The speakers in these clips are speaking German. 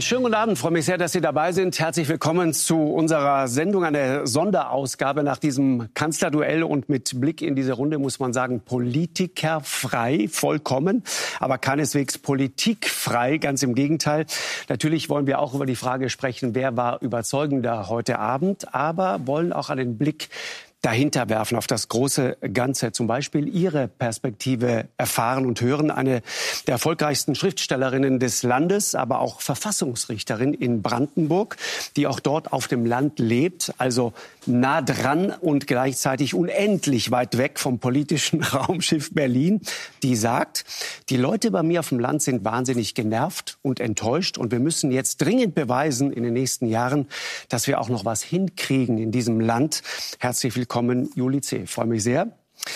Schönen guten Abend, freue mich sehr, dass Sie dabei sind. Herzlich willkommen zu unserer Sendung, eine Sonderausgabe nach diesem Kanzlerduell. Und mit Blick in diese Runde muss man sagen, politikerfrei, vollkommen, aber keineswegs politikfrei, ganz im Gegenteil. Natürlich wollen wir auch über die Frage sprechen, wer war überzeugender heute Abend, aber wollen auch einen Blick dahinter werfen, auf das große Ganze. Zum Beispiel Ihre Perspektive erfahren und hören. Eine der erfolgreichsten Schriftstellerinnen des Landes, aber auch Verfassungsrichterin in Brandenburg, die auch dort auf dem Land lebt, also nah dran und gleichzeitig unendlich weit weg vom politischen Raumschiff Berlin, die sagt, die Leute bei mir auf dem Land sind wahnsinnig genervt und enttäuscht und wir müssen jetzt dringend beweisen in den nächsten Jahren, dass wir auch noch was hinkriegen in diesem Land. Herzlich willkommen, Juli C. Ich freue mich sehr.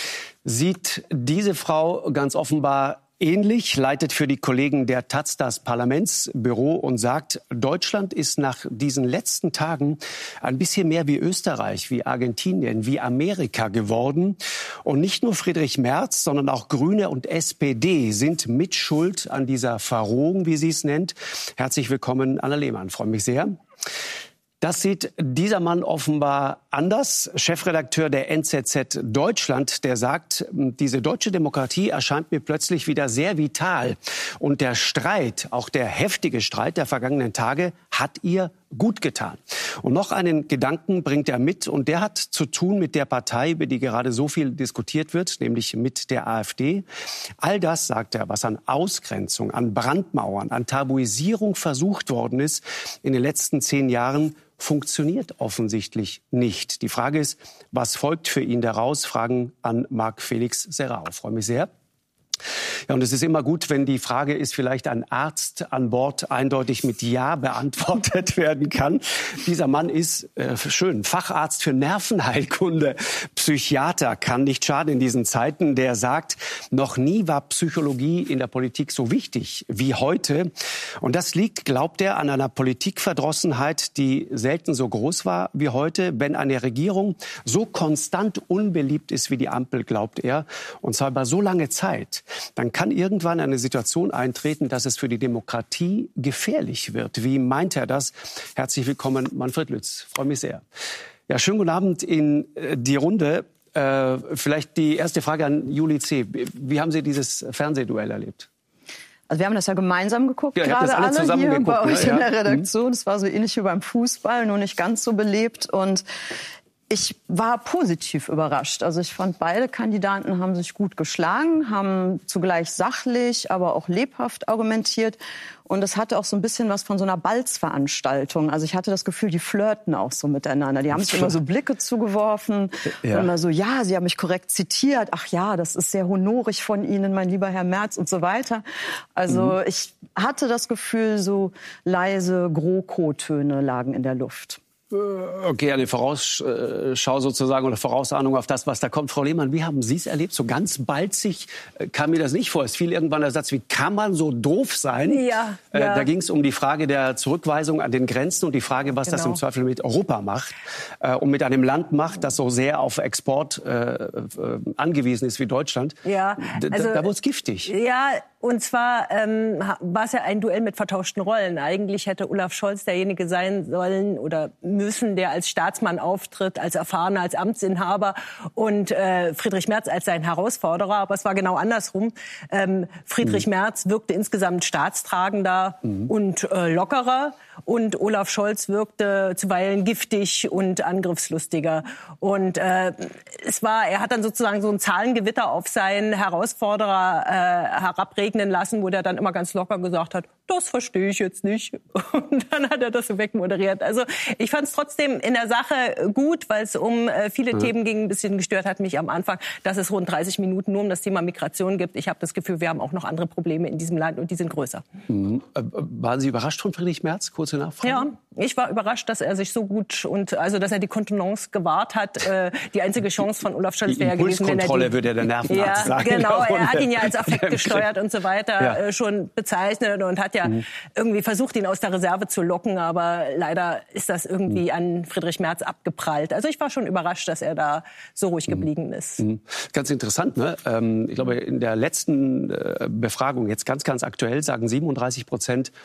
Sieht diese Frau ganz offenbar ähnlich, leitet für die Kollegen der taz das Parlamentsbüro und sagt, Deutschland ist nach diesen letzten Tagen ein bisschen mehr wie Österreich, wie Argentinien, wie Amerika geworden. Und nicht nur Friedrich Merz, sondern auch Grüne und SPD sind mitschuld an dieser Verrohung, wie sie es nennt. Herzlich willkommen, Anna Lehmann. Ich freue mich sehr. Das sieht dieser Mann offenbar anders. Chefredakteur der NZZ Deutschland, der sagt, diese deutsche Demokratie erscheint mir plötzlich wieder sehr vital. Und der Streit, auch der heftige Streit der vergangenen Tage, hat ihr gut getan. Und noch einen Gedanken bringt er mit, und der hat zu tun mit der Partei, über die gerade so viel diskutiert wird, nämlich mit der AfD. All das, sagt er, was an Ausgrenzung, an Brandmauern, an Tabuisierung versucht worden ist in den letzten 10 Jahren, funktioniert offensichtlich nicht. Die Frage ist, was folgt für ihn daraus? Fragen an Marc-Felix Serrao. Ich freue mich sehr. Ja, und es ist immer gut, wenn die Frage ist, vielleicht ein Arzt an Bord eindeutig mit Ja beantwortet werden kann. Dieser Mann ist Facharzt für Nervenheilkunde, Psychiater, kann nicht schaden in diesen Zeiten. Der sagt, noch nie war Psychologie in der Politik so wichtig wie heute. Und das liegt, glaubt er, an einer Politikverdrossenheit, die selten so groß war wie heute. Wenn eine Regierung so konstant unbeliebt ist wie die Ampel, glaubt er, und zwar über so lange Zeit, dann kann irgendwann eine Situation eintreten, dass es für die Demokratie gefährlich wird. Wie meint er das? Herzlich willkommen, Manfred Lütz. Ich freue mich sehr. Ja, schönen guten Abend in die Runde. Vielleicht die erste Frage an Juli C. Wie haben Sie dieses Fernsehduell erlebt? Also wir haben das ja gemeinsam geguckt, ja, gerade alle zusammen hier geguckt, bei euch ne? in der Redaktion. Es war so ähnlich wie beim Fußball, nur nicht ganz so belebt. Und ich war positiv überrascht. Also ich fand, beide Kandidaten haben sich gut geschlagen, haben zugleich sachlich, aber auch lebhaft argumentiert. Und es hatte auch so ein bisschen was von so einer Balzveranstaltung. Also ich hatte das Gefühl, die flirten auch so miteinander. Die haben sich immer so Blicke zugeworfen. Ja. Und immer so, ja, Sie haben mich korrekt zitiert. Ach ja, das ist sehr honorig von Ihnen, mein lieber Herr Merz und so weiter. Also ich hatte das Gefühl, so leise GroKo-Töne lagen in der Luft. Okay, eine Vorausschau sozusagen oder Vorausahnung auf das, was da kommt. Frau Lehmann, wie haben Sie es erlebt? So ganz balzig kam mir das nicht vor. Es fiel irgendwann der Satz, wie kann man so doof sein? Ja. Da ging es um die Frage der Zurückweisung an den Grenzen und die Frage, was das im Zweifel mit Europa macht und mit einem Land macht, das so sehr auf Export angewiesen ist wie Deutschland. Ja, also, da wurde es giftig. Ja, und zwar war es ja ein Duell mit vertauschten Rollen. Eigentlich hätte Olaf Scholz derjenige sein sollen oder müssen, der als Staatsmann auftritt, als Erfahrener, als Amtsinhaber und Friedrich Merz als sein Herausforderer. Aber es war genau andersrum. Friedrich Merz wirkte insgesamt staatstragender und lockerer. Und Olaf Scholz wirkte zuweilen giftig und angriffslustiger. Und er hat dann sozusagen so ein Zahlengewitter auf seinen Herausforderer herabregnen lassen, wo der dann immer ganz locker gesagt hat, das verstehe ich jetzt nicht. Und dann hat er das so wegmoderiert. Also ich fand es trotzdem in der Sache gut, weil es um viele Themen ging. Ein bisschen gestört hat mich am Anfang, dass es rund 30 Minuten nur um das Thema Migration gibt. Ich habe das Gefühl, wir haben auch noch andere Probleme in diesem Land und die sind größer. Waren Sie überrascht von Friedrich Merz? Kurze Nachfrage. Ja, ich war überrascht, dass er sich so gut dass er die Kontenance gewahrt hat. Die einzige Chance von Olaf Scholz wäre ja gewesen, wenn er Impulskontrolle würde der Nervenarzt sagen. Genau, er hat ihn ja als affektgesteuert und so weiter schon bezeichnet und hat ja irgendwie versucht, ihn aus der Reserve zu locken, aber leider ist das irgendwie an Friedrich Merz abgeprallt. Also ich war schon überrascht, dass er da so ruhig geblieben ist. Ganz interessant, ne? Ich glaube, in der letzten Befragung, jetzt ganz, ganz aktuell, sagen 37%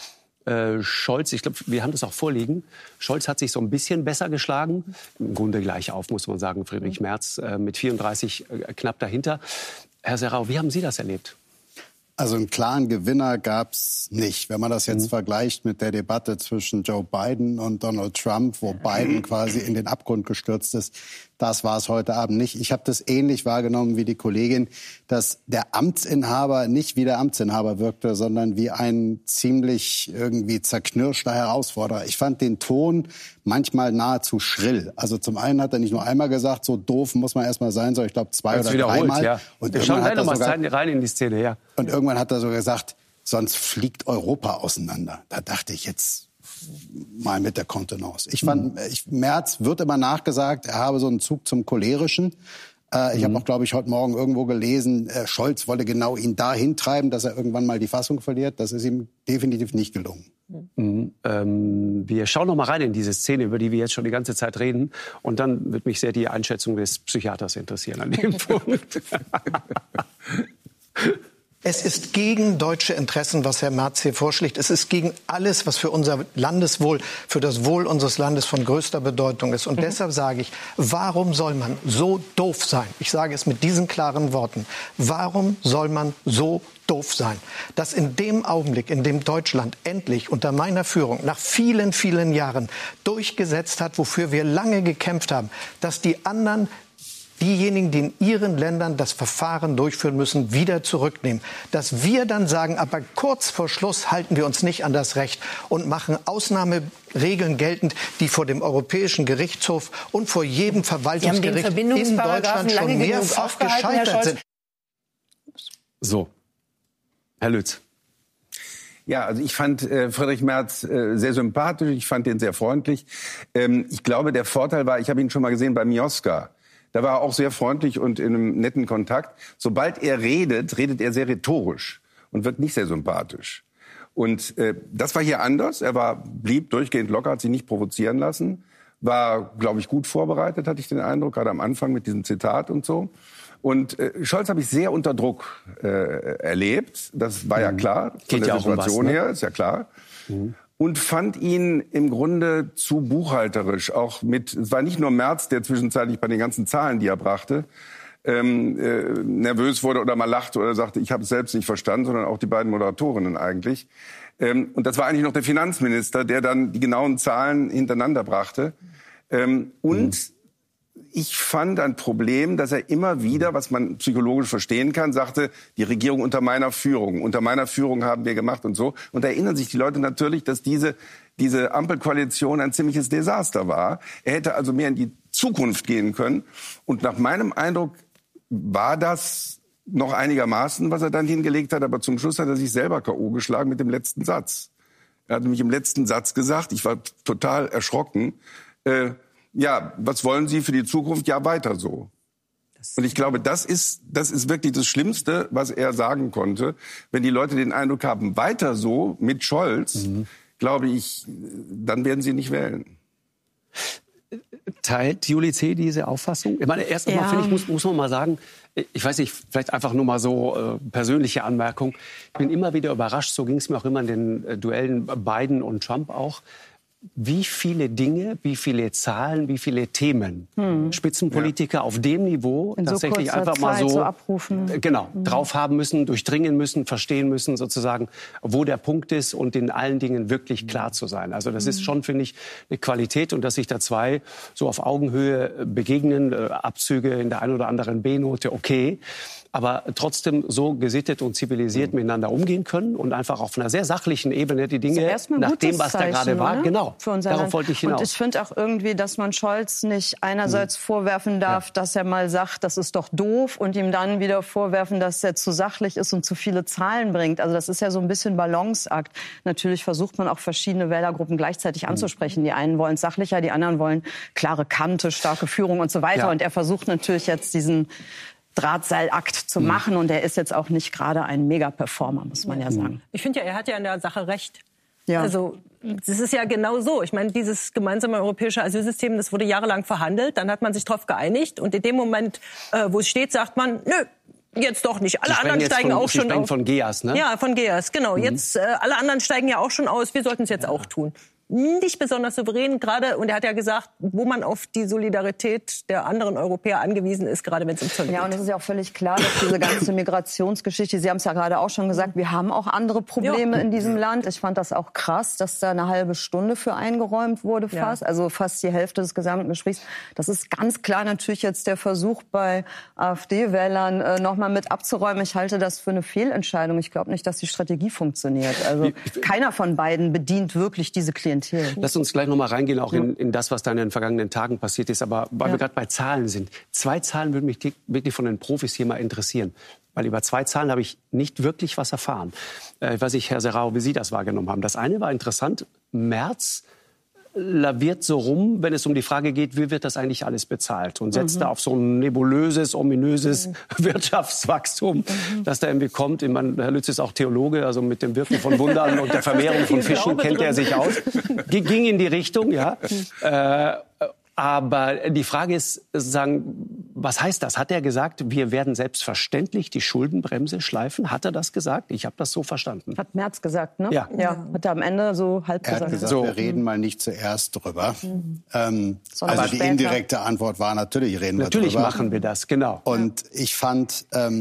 Scholz, ich glaube, wir haben das auch vorliegen. Scholz hat sich so ein bisschen besser geschlagen. Im Grunde gleich auf, muss man sagen. Friedrich Merz mit 34 knapp dahinter. Herr Serrao, wie haben Sie das erlebt? Also einen klaren Gewinner gab es nicht. Wenn man das jetzt vergleicht mit der Debatte zwischen Joe Biden und Donald Trump, wo Biden quasi in den Abgrund gestürzt ist, das war es heute Abend nicht. Ich habe das ähnlich wahrgenommen wie die Kollegin, dass der Amtsinhaber nicht wie der Amtsinhaber wirkte, sondern wie ein ziemlich irgendwie zerknirschter Herausforderer. Ich fand den Ton manchmal nahezu schrill. Also zum einen hat er nicht nur einmal gesagt, so doof muss man erstmal sein, sondern ich glaube 2 oder 3 Mal. Ja. Und wir schauen gleich noch mal rein in die Szene, ja. Und irgendwann hat er so gesagt, sonst fliegt Europa auseinander. Da dachte ich jetzt mal mit der Kontenance. Ich fand, Merz wird immer nachgesagt, er habe so einen Zug zum Cholerischen. Ich habe auch, glaube ich, heute Morgen irgendwo gelesen, Scholz wolle genau ihn dahin treiben, dass er irgendwann mal die Fassung verliert. Das ist ihm definitiv nicht gelungen. Wir schauen noch mal rein in diese Szene, über die wir jetzt schon die ganze Zeit reden. Und dann wird mich sehr die Einschätzung des Psychiaters interessieren an dem Punkt. Es ist gegen deutsche Interessen, was Herr Merz hier vorschlägt. Es ist gegen alles, was für unser Landeswohl, für das Wohl unseres Landes von größter Bedeutung ist. Und deshalb sage ich, warum soll man so doof sein? Ich sage es mit diesen klaren Worten. Warum soll man so doof sein, dass in dem Augenblick, in dem Deutschland endlich unter meiner Führung nach vielen, vielen Jahren durchgesetzt hat, wofür wir lange gekämpft haben, dass die anderen diejenigen, die in ihren Ländern das Verfahren durchführen müssen, wieder zurücknehmen. Dass wir dann sagen, aber kurz vor Schluss halten wir uns nicht an das Recht und machen Ausnahmeregeln geltend, die vor dem Europäischen Gerichtshof und vor jedem Verwaltungsgericht in Deutschland schon mehrfach gescheitert sind. So, Herr Lütz. Ja, also ich fand Friedrich Merz sehr sympathisch, ich fand ihn sehr freundlich. Ich glaube, der Vorteil war, ich habe ihn schon mal gesehen bei Mioska. Da war er auch sehr freundlich und in einem netten Kontakt. Sobald er redet, redet er sehr rhetorisch und wird nicht sehr sympathisch. Und das war hier anders. Er blieb durchgehend locker, hat sich nicht provozieren lassen. War, glaube ich, gut vorbereitet, hatte ich den Eindruck, gerade am Anfang mit diesem Zitat und so. Und Scholz habe ich sehr unter Druck erlebt. Das war ja klar. Von der Situation her, ist ja klar. Und fand ihn im Grunde zu buchhalterisch. Es war nicht nur Merz, der zwischenzeitlich bei den ganzen Zahlen, die er brachte, nervös wurde oder mal lachte oder sagte, ich habe es selbst nicht verstanden, sondern auch die beiden Moderatorinnen eigentlich. Und das war eigentlich noch der Finanzminister, der dann die genauen Zahlen hintereinander brachte. Und ich fand ein Problem, dass er immer wieder, was man psychologisch verstehen kann, sagte, die Regierung unter meiner Führung haben wir gemacht und so. Und da erinnern sich die Leute natürlich, dass diese Ampelkoalition ein ziemliches Desaster war. Er hätte also mehr in die Zukunft gehen können. Und nach meinem Eindruck war das noch einigermaßen, was er dann hingelegt hat. Aber zum Schluss hat er sich selber K.O. geschlagen mit dem letzten Satz. Er hat nämlich im letzten Satz gesagt, ich war total erschrocken, ja, was wollen Sie für die Zukunft? Ja, weiter so. Und ich glaube, das ist wirklich das Schlimmste, was er sagen konnte. Wenn die Leute den Eindruck haben, weiter so mit Scholz, glaube ich, dann werden sie nicht wählen. Teilt Juli C. diese Auffassung? Ich meine, erst einmal, finde ich, muss man mal sagen, ich weiß nicht, vielleicht einfach nur mal so persönliche Anmerkung. Ich bin immer wieder überrascht, so ging es mir auch immer in den Duellen Biden und Trump auch, wie viele Dinge, wie viele Zahlen, wie viele Themen Spitzenpolitiker auf dem Niveau in tatsächlich so einfach mal so abrufen. Drauf haben müssen, durchdringen müssen, verstehen müssen sozusagen, wo der Punkt ist und in allen Dingen wirklich klar zu sein. Also das ist schon, finde ich, eine Qualität und dass sich da zwei so auf Augenhöhe begegnen, Abzüge in der einen oder anderen B-Note, okay, aber trotzdem so gesittet und zivilisiert miteinander umgehen können und einfach auf einer sehr sachlichen Ebene die Dinge, nach dem, was da gerade war, darauf wollte ich hinaus. Und ich finde auch irgendwie, dass man Scholz nicht einerseits vorwerfen darf, dass er mal sagt, das ist doch doof und ihm dann wieder vorwerfen, dass er zu sachlich ist und zu viele Zahlen bringt. Also das ist ja so ein bisschen Balanceakt. Natürlich versucht man auch verschiedene Wählergruppen gleichzeitig anzusprechen. Die einen wollen sachlicher, die anderen wollen klare Kante, starke Führung und so weiter. Ja. Und er versucht natürlich jetzt diesen Drahtseilakt zu machen. Und er ist jetzt auch nicht gerade ein Mega-Performer, muss man ja sagen. Ich finde ja, er hat ja in der Sache recht. Ja. Also das ist ja genau so. Ich meine, dieses gemeinsame europäische Asylsystem, das wurde jahrelang verhandelt. Dann hat man sich darauf geeinigt. Und in dem Moment, wo es steht, sagt man, nö, Jetzt doch nicht. Alle Sie anderen steigen auch schon aus. Von GEAS, ne? Ja, von GEAS, genau. Jetzt alle anderen steigen ja auch schon aus. Wir sollten es jetzt auch tun. Nicht besonders souverän, gerade, und er hat ja gesagt, wo man auf die Solidarität der anderen Europäer angewiesen ist, gerade wenn es um Zoll geht. Ja, und es ist ja auch völlig klar, dass diese ganze Migrationsgeschichte, Sie haben es ja gerade auch schon gesagt, wir haben auch andere Probleme in diesem Land. Ich fand das auch krass, dass da eine halbe Stunde für eingeräumt wurde fast, also fast die Hälfte des gesamten Gesprächs. Das ist ganz klar natürlich jetzt der Versuch bei AfD-Wählern noch mal mit abzuräumen. Ich halte das für eine Fehlentscheidung. Ich glaube nicht, dass die Strategie funktioniert. Also keiner von beiden bedient wirklich diese Klientel. Lass uns gleich noch mal reingehen, auch in das, was da in den vergangenen Tagen passiert ist. Aber weil wir gerade bei Zahlen sind. 2 Zahlen würden mich wirklich von den Profis hier mal interessieren. Weil über 2 Zahlen habe ich nicht wirklich was erfahren. Ich weiß nicht, Herr Serrao, wie Sie das wahrgenommen haben. Das eine war interessant. Merz laviert so rum, wenn es um die Frage geht, wie wird das eigentlich alles bezahlt? Und setzt da auf so ein nebulöses, ominöses Wirtschaftswachstum, das da irgendwie kommt. Ich meine, Herr Lütz ist auch Theologe, also mit dem Wirken von Wundern und der Vermehrung von Fischen kennt er sich aus. Ging in die Richtung, ja. Aber die Frage ist, sozusagen, was heißt das? Hat er gesagt, wir werden selbstverständlich die Schuldenbremse schleifen? Hat er das gesagt? Ich habe das so verstanden. Hat Merz gesagt, ne? Ja. Hat er am Ende so halb gesagt. Er hat gesagt, wir reden mal nicht zuerst drüber. Also die später. indirekte Antwort war, natürlich reden wir drüber. Natürlich machen wir das, genau. Und ich fand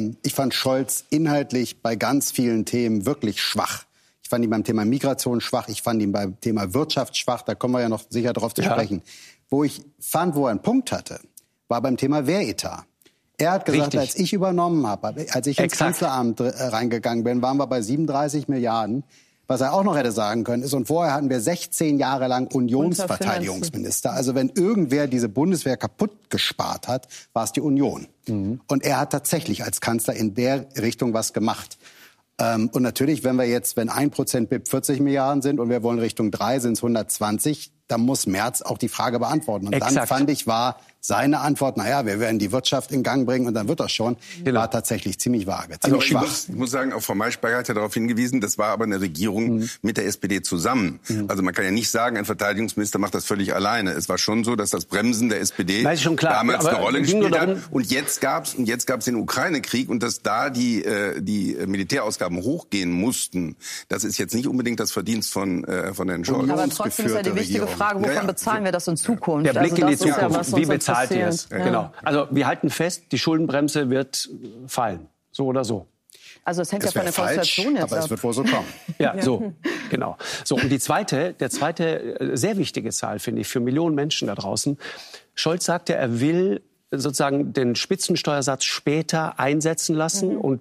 Scholz inhaltlich bei ganz vielen Themen wirklich schwach. Ich fand ihn beim Thema Migration schwach, ich fand ihn beim Thema Wirtschaft schwach, da kommen wir ja noch sicher drauf zu sprechen. Wo ich fand, wo er einen Punkt hatte, war beim Thema Wehretat. Er hat gesagt, als ich übernommen habe, als ich ins Kanzleramt reingegangen bin, waren wir bei 37 Milliarden. Was er auch noch hätte sagen können ist, und vorher hatten wir 16 Jahre lang Unionsverteidigungsminister. Also wenn irgendwer diese Bundeswehr kaputt gespart hat, war es die Union. Und er hat tatsächlich als Kanzler in der Richtung was gemacht. Und natürlich, wenn 1% BIP 40 Milliarden sind und wir wollen Richtung 3, sind es 120, dann muss Merz auch die Frage beantworten. Und dann fand ich, war seine Antwort, naja, wir werden die Wirtschaft in Gang bringen und dann wird das schon, war tatsächlich ziemlich vage, ziemlich schwach. Ich muss sagen, auch Frau Maischberger hat ja darauf hingewiesen, das war aber eine Regierung mit der SPD zusammen. Also man kann ja nicht sagen, ein Verteidigungsminister macht das völlig alleine. Es war schon so, dass das Bremsen der SPD damals eine Rolle gespielt hat. Und jetzt gab's den Ukraine-Krieg und dass da die Militärausgaben hochgehen mussten, das ist jetzt nicht unbedingt das Verdienst von Herrn Scholz. Aber trotzdem ist ja die wichtige Frage, wovon bezahlen wir das in Zukunft? Der Blick in die Zukunft, wie bezahlt ihr es? Genau. Also wir halten fest, die Schuldenbremse wird fallen, so oder so. Also es hängt ja von der Konstellation jetzt aber ab. es wird wohl so kommen. Ja, so, genau. So, und der zweite sehr wichtige Zahl, finde ich, für Millionen Menschen da draußen. Scholz sagte, er will sozusagen den Spitzensteuersatz später einsetzen lassen und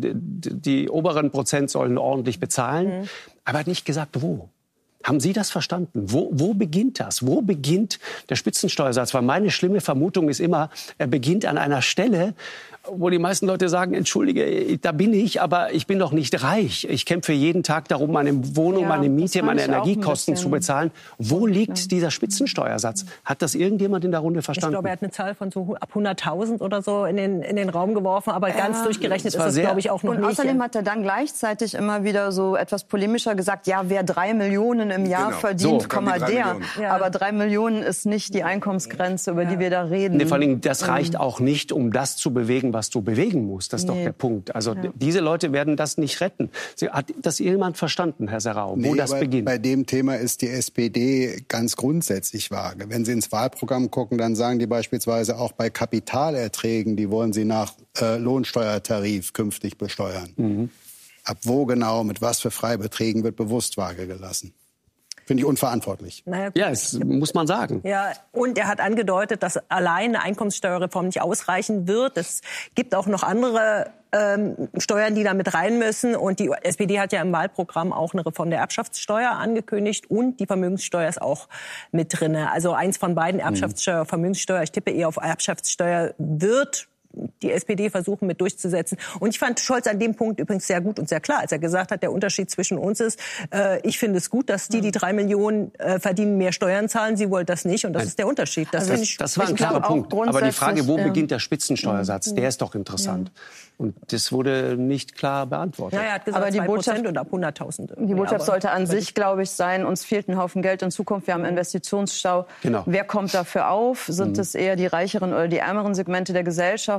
die oberen Prozent sollen ordentlich bezahlen. Aber er hat nicht gesagt, wo. Haben Sie das verstanden? Wo beginnt das? Wo beginnt der Spitzensteuersatz? Weil meine schlimme Vermutung ist immer, er beginnt an einer Stelle, wo die meisten Leute sagen, entschuldige, da bin ich, aber ich bin doch nicht reich. Ich kämpfe jeden Tag darum, meine Wohnung, meine Miete, meine Energiekosten zu bezahlen. Wo liegt dieser Spitzensteuersatz? Hat das irgendjemand in der Runde verstanden? Ich glaube, er hat eine Zahl von so ab 100.000 oder so in den Raum geworfen, aber ganz durchgerechnet ist das, glaube ich, auch noch nicht. Und außerdem hat er dann gleichzeitig immer wieder so etwas polemischer gesagt, ja, wer 3 Millionen im Jahr verdient, aber 3 Millionen ist nicht die Einkommensgrenze, über die wir da reden. Nee, vor allem, das reicht auch nicht, um das zu bewegen, was du bewegen musst. Das ist doch der Punkt. Also diese Leute werden das nicht retten. Hat das jemand verstanden, Herr Serrao, wo das beginnt? Bei dem Thema ist die SPD ganz grundsätzlich vage. Wenn Sie ins Wahlprogramm gucken, dann sagen die beispielsweise auch bei Kapitalerträgen, die wollen sie nach Lohnsteuertarif künftig besteuern. Ab wo genau, mit was für Freibeträgen wird bewusst vage gelassen. Finde ich unverantwortlich. Ja, das muss man sagen. Ja, und er hat angedeutet, dass allein eine Einkommenssteuerreform nicht ausreichen wird. Es gibt auch noch andere Steuern, die da mit rein müssen. Und die SPD hat ja im Wahlprogramm auch eine Reform der Erbschaftssteuer angekündigt. Und die Vermögenssteuer ist auch mit drin. Also eins von beiden, Erbschaftssteuer, Vermögenssteuer. Ich tippe eher auf Erbschaftssteuer, wird die SPD versuchen mit durchzusetzen. Und ich fand Scholz an dem Punkt übrigens sehr gut und sehr klar, als er gesagt hat, der Unterschied zwischen uns ist, ich finde es gut, dass die 3 Millionen verdienen, mehr Steuern zahlen. Sie wollen das nicht. Und das ist der Unterschied. Das war ein klarer Punkt. Aber die Frage, wo beginnt der Spitzensteuersatz, der ist doch interessant. Und das wurde nicht klar beantwortet. Ja, er hat gesagt, aber die 2% und ab 100.000. Die Botschaft sollte an sich, glaube ich, sein, uns fehlt ein Haufen Geld in Zukunft. Wir haben Investitionsstau. Genau. Wer kommt dafür auf? Sind es eher die reicheren oder die ärmeren Segmente der Gesellschaft?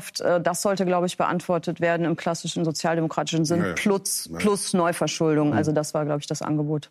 Wirtschaft, das sollte, glaube ich, beantwortet werden im klassischen sozialdemokratischen Sinn, plus Neuverschuldung. Also das war, glaube ich, das Angebot.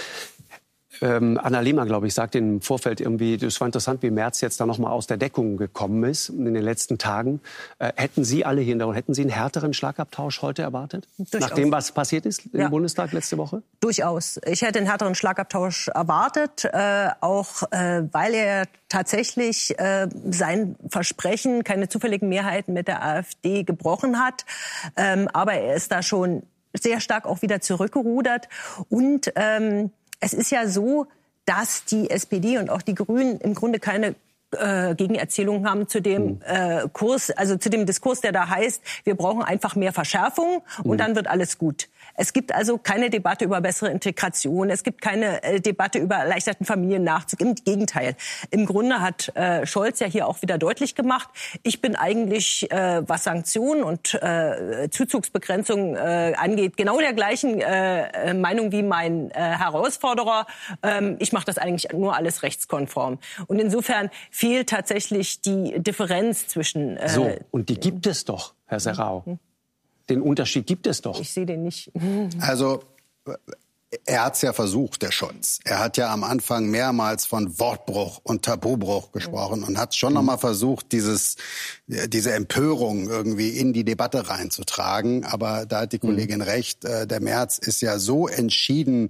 Anna Lehmann, glaube ich, sagt im Vorfeld irgendwie, es war interessant, wie Merz jetzt da noch mal aus der Deckung gekommen ist in den letzten Tagen. Hätten Sie alle hier in der Runde, hätten Sie einen härteren Schlagabtausch heute erwartet? Durchaus. Nach dem, was passiert ist im Bundestag letzte Woche? Durchaus. Ich hätte einen härteren Schlagabtausch erwartet, auch weil er tatsächlich sein Versprechen, keine zufälligen Mehrheiten mit der AfD gebrochen hat. Aber er ist da schon sehr stark auch wieder zurückgerudert. Und es ist ja so, dass die SPD und auch die Grünen im Grunde keine Gegenerzählung haben zu dem Kurs, also zu dem Diskurs, der da heißt, wir brauchen einfach mehr Verschärfung und dann wird alles gut. Es gibt also keine Debatte über bessere Integration. Es gibt keine Debatte über erleichterten Familiennachzug. Im Gegenteil. Im Grunde hat Scholz ja hier auch wieder deutlich gemacht, ich bin eigentlich, was Sanktionen und Zuzugsbegrenzung angeht, genau der gleichen Meinung wie mein Herausforderer. Ich mache das eigentlich nur alles rechtskonform. Und insofern fehlt tatsächlich die Differenz zwischen... So, und die gibt es doch, Herr Serrao. Den Unterschied gibt es doch. Ich sehe den nicht. Also er hat es ja versucht, der Scholz. Er hat ja am Anfang mehrmals von Wortbruch und Tabubruch gesprochen und hat schon noch mal versucht, diese Empörung irgendwie in die Debatte reinzutragen. Aber da hat die Kollegin recht, der Merz ist ja so entschieden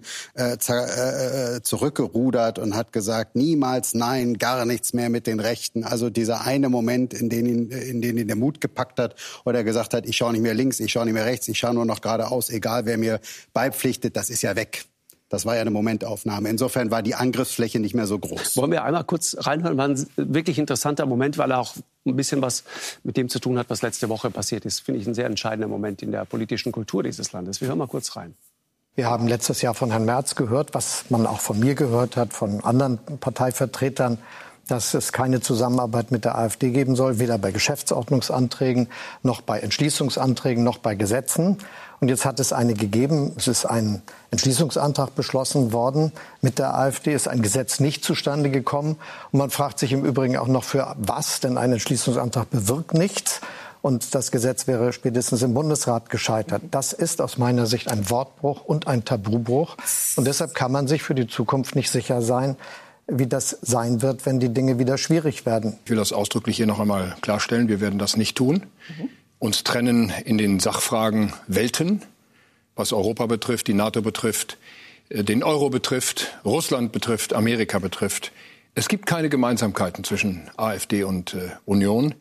zurückgerudert und hat gesagt, niemals nein, gar nichts mehr mit den Rechten. Also dieser eine Moment, in den ihn der Mut gepackt hat oder er gesagt hat, ich schaue nicht mehr links, ich schaue nicht mehr rechts, ich schaue nur noch geradeaus, egal wer mir beipflichtet, das ist ja weg. Das war ja eine Momentaufnahme. Insofern war die Angriffsfläche nicht mehr so groß. Wollen wir einmal kurz reinhören? War ein wirklich interessanter Moment, weil er auch ein bisschen was mit dem zu tun hat, was letzte Woche passiert ist. Finde ich ein sehr entscheidender Moment in der politischen Kultur dieses Landes. Wir hören mal kurz rein. Wir haben letztes Jahr von Herrn Merz gehört, was man auch von mir gehört hat, von anderen Parteivertretern, dass es keine Zusammenarbeit mit der AfD geben soll, weder bei Geschäftsordnungsanträgen, noch bei Entschließungsanträgen, noch bei Gesetzen. Und jetzt hat es eine gegeben. Es ist ein Entschließungsantrag beschlossen worden. Mit der AfD ist ein Gesetz nicht zustande gekommen. Und man fragt sich im Übrigen auch noch für was, denn ein Entschließungsantrag bewirkt nichts. Und das Gesetz wäre spätestens im Bundesrat gescheitert. Das ist aus meiner Sicht ein Wortbruch und ein Tabubruch. Und deshalb kann man sich für die Zukunft nicht sicher sein, wie das sein wird, wenn die Dinge wieder schwierig werden. Ich will das ausdrücklich hier noch einmal klarstellen. Wir werden das nicht tun. Uns trennen in den Sachfragen Welten, was Europa betrifft, die NATO betrifft, den Euro betrifft, Russland betrifft, Amerika betrifft. Es gibt keine Gemeinsamkeiten zwischen AfD und Union.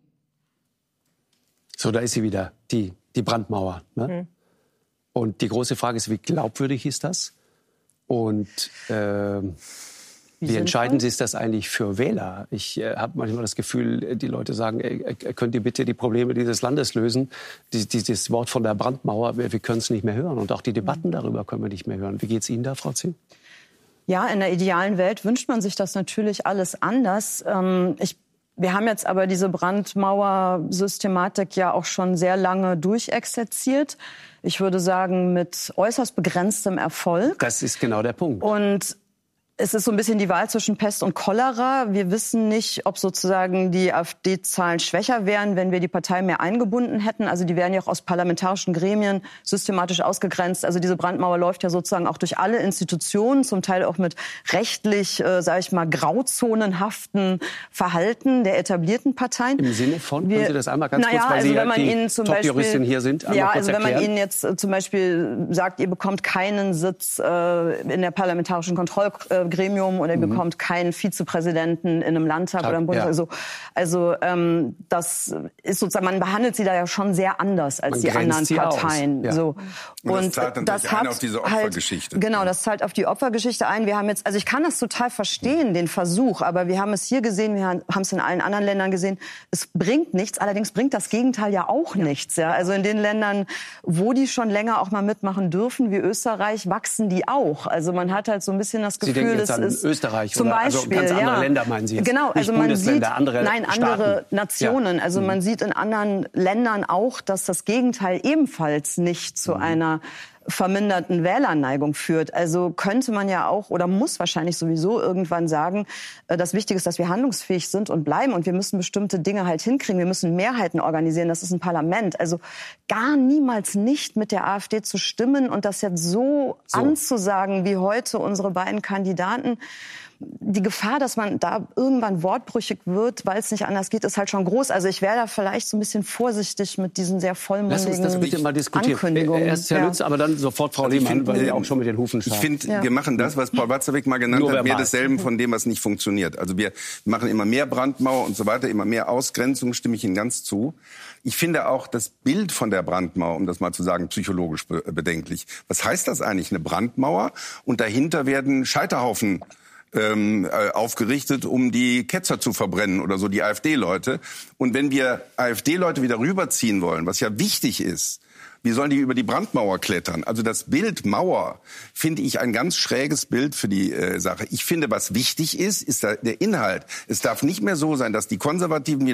So, da ist sie wieder, die Brandmauer. Ne? Und die große Frage ist, wie glaubwürdig ist das? Und wie entscheidend ist das eigentlich für Wähler? Ich habe manchmal das Gefühl, die Leute sagen, könnt ihr bitte die Probleme dieses Landes lösen? Dieses Wort von der Brandmauer, wir können es nicht mehr hören. Und auch die Debatten darüber können wir nicht mehr hören. Wie geht es Ihnen da, Frau Zinn? Ja, in der idealen Welt wünscht man sich das natürlich alles anders. Wir haben jetzt aber diese Brandmauer-Systematik ja auch schon sehr lange durchexerziert. Ich würde sagen, mit äußerst begrenztem Erfolg. Das ist genau der Punkt. Und es ist so ein bisschen die Wahl zwischen Pest und Cholera. Wir wissen nicht, ob sozusagen die AfD-Zahlen schwächer wären, wenn wir die Partei mehr eingebunden hätten. Also die werden ja auch aus parlamentarischen Gremien systematisch ausgegrenzt. Also diese Brandmauer läuft ja sozusagen auch durch alle Institutionen, zum Teil auch mit rechtlich, sage ich mal, grauzonenhaften Verhalten der etablierten Parteien. Im Sinne von, können Sie das einmal ganz kurz, weil Sie ja die Top-Juristin hier sind, einmal kurz erklären? Wenn man Ihnen jetzt zum Beispiel sagt, ihr bekommt keinen Sitz in der parlamentarischen Kontrollgremium oder ihr bekommt keinen Vizepräsidenten in einem Landtag oder im Bundestag. Ja. Also das ist sozusagen, man behandelt sie da ja schon sehr anders als die anderen Parteien. Ja. So. Und das zahlt natürlich ein auf diese Opfergeschichte. Genau, das zahlt auf die Opfergeschichte ein. Wir haben jetzt, also ich kann das total verstehen, den Versuch, aber wir haben es hier gesehen, wir haben es in allen anderen Ländern gesehen. Es bringt nichts, allerdings bringt das Gegenteil ja auch nichts. Ja? Also in den Ländern, wo die schon länger auch mal mitmachen dürfen, wie Österreich, wachsen die auch. Also man hat halt so ein bisschen das Gefühl, jetzt an Österreich zum oder Beispiel, also ganz andere Länder, meinen Sie jetzt? Genau, also man sieht andere Nationen. Ja. Also man sieht in anderen Ländern auch, dass das Gegenteil ebenfalls nicht zu einer verminderten Wählerneigung führt. Also könnte man ja auch oder muss wahrscheinlich sowieso irgendwann sagen, das Wichtige ist, dass wir handlungsfähig sind und bleiben und wir müssen bestimmte Dinge halt hinkriegen. Wir müssen Mehrheiten organisieren. Das ist ein Parlament. Also gar niemals nicht mit der AfD zu stimmen und das jetzt so anzusagen wie heute unsere beiden Kandidaten. Die Gefahr, dass man da irgendwann wortbrüchig wird, weil es nicht anders geht, ist halt schon groß. Also ich wäre da vielleicht so ein bisschen vorsichtig mit diesen sehr vollmundigen Ankündigungen. Lass uns das bitte mal diskutieren. Erst Herr Lütz, aber dann sofort Frau Lehmann, weil Sie auch schon mit den Hufen scharren. Ich finde, wir machen das, was Paul Watzlawick mal genannt hat, mehr desselben von dem, was nicht funktioniert. Also wir machen immer mehr Brandmauer und so weiter, immer mehr Ausgrenzung, stimme ich Ihnen ganz zu. Ich finde auch das Bild von der Brandmauer, um das mal zu sagen, psychologisch bedenklich. Was heißt das eigentlich, eine Brandmauer? Und dahinter werden Scheiterhaufen aufgerichtet, um die Ketzer zu verbrennen oder so, die AfD-Leute. Und wenn wir AfD-Leute wieder rüberziehen wollen, was ja wichtig ist, wie sollen die über die Brandmauer klettern? Also das Bild Mauer finde ich ein ganz schräges Bild für die Sache. Ich finde, was wichtig ist, ist der Inhalt. Es darf nicht mehr so sein, dass die Konservativen wie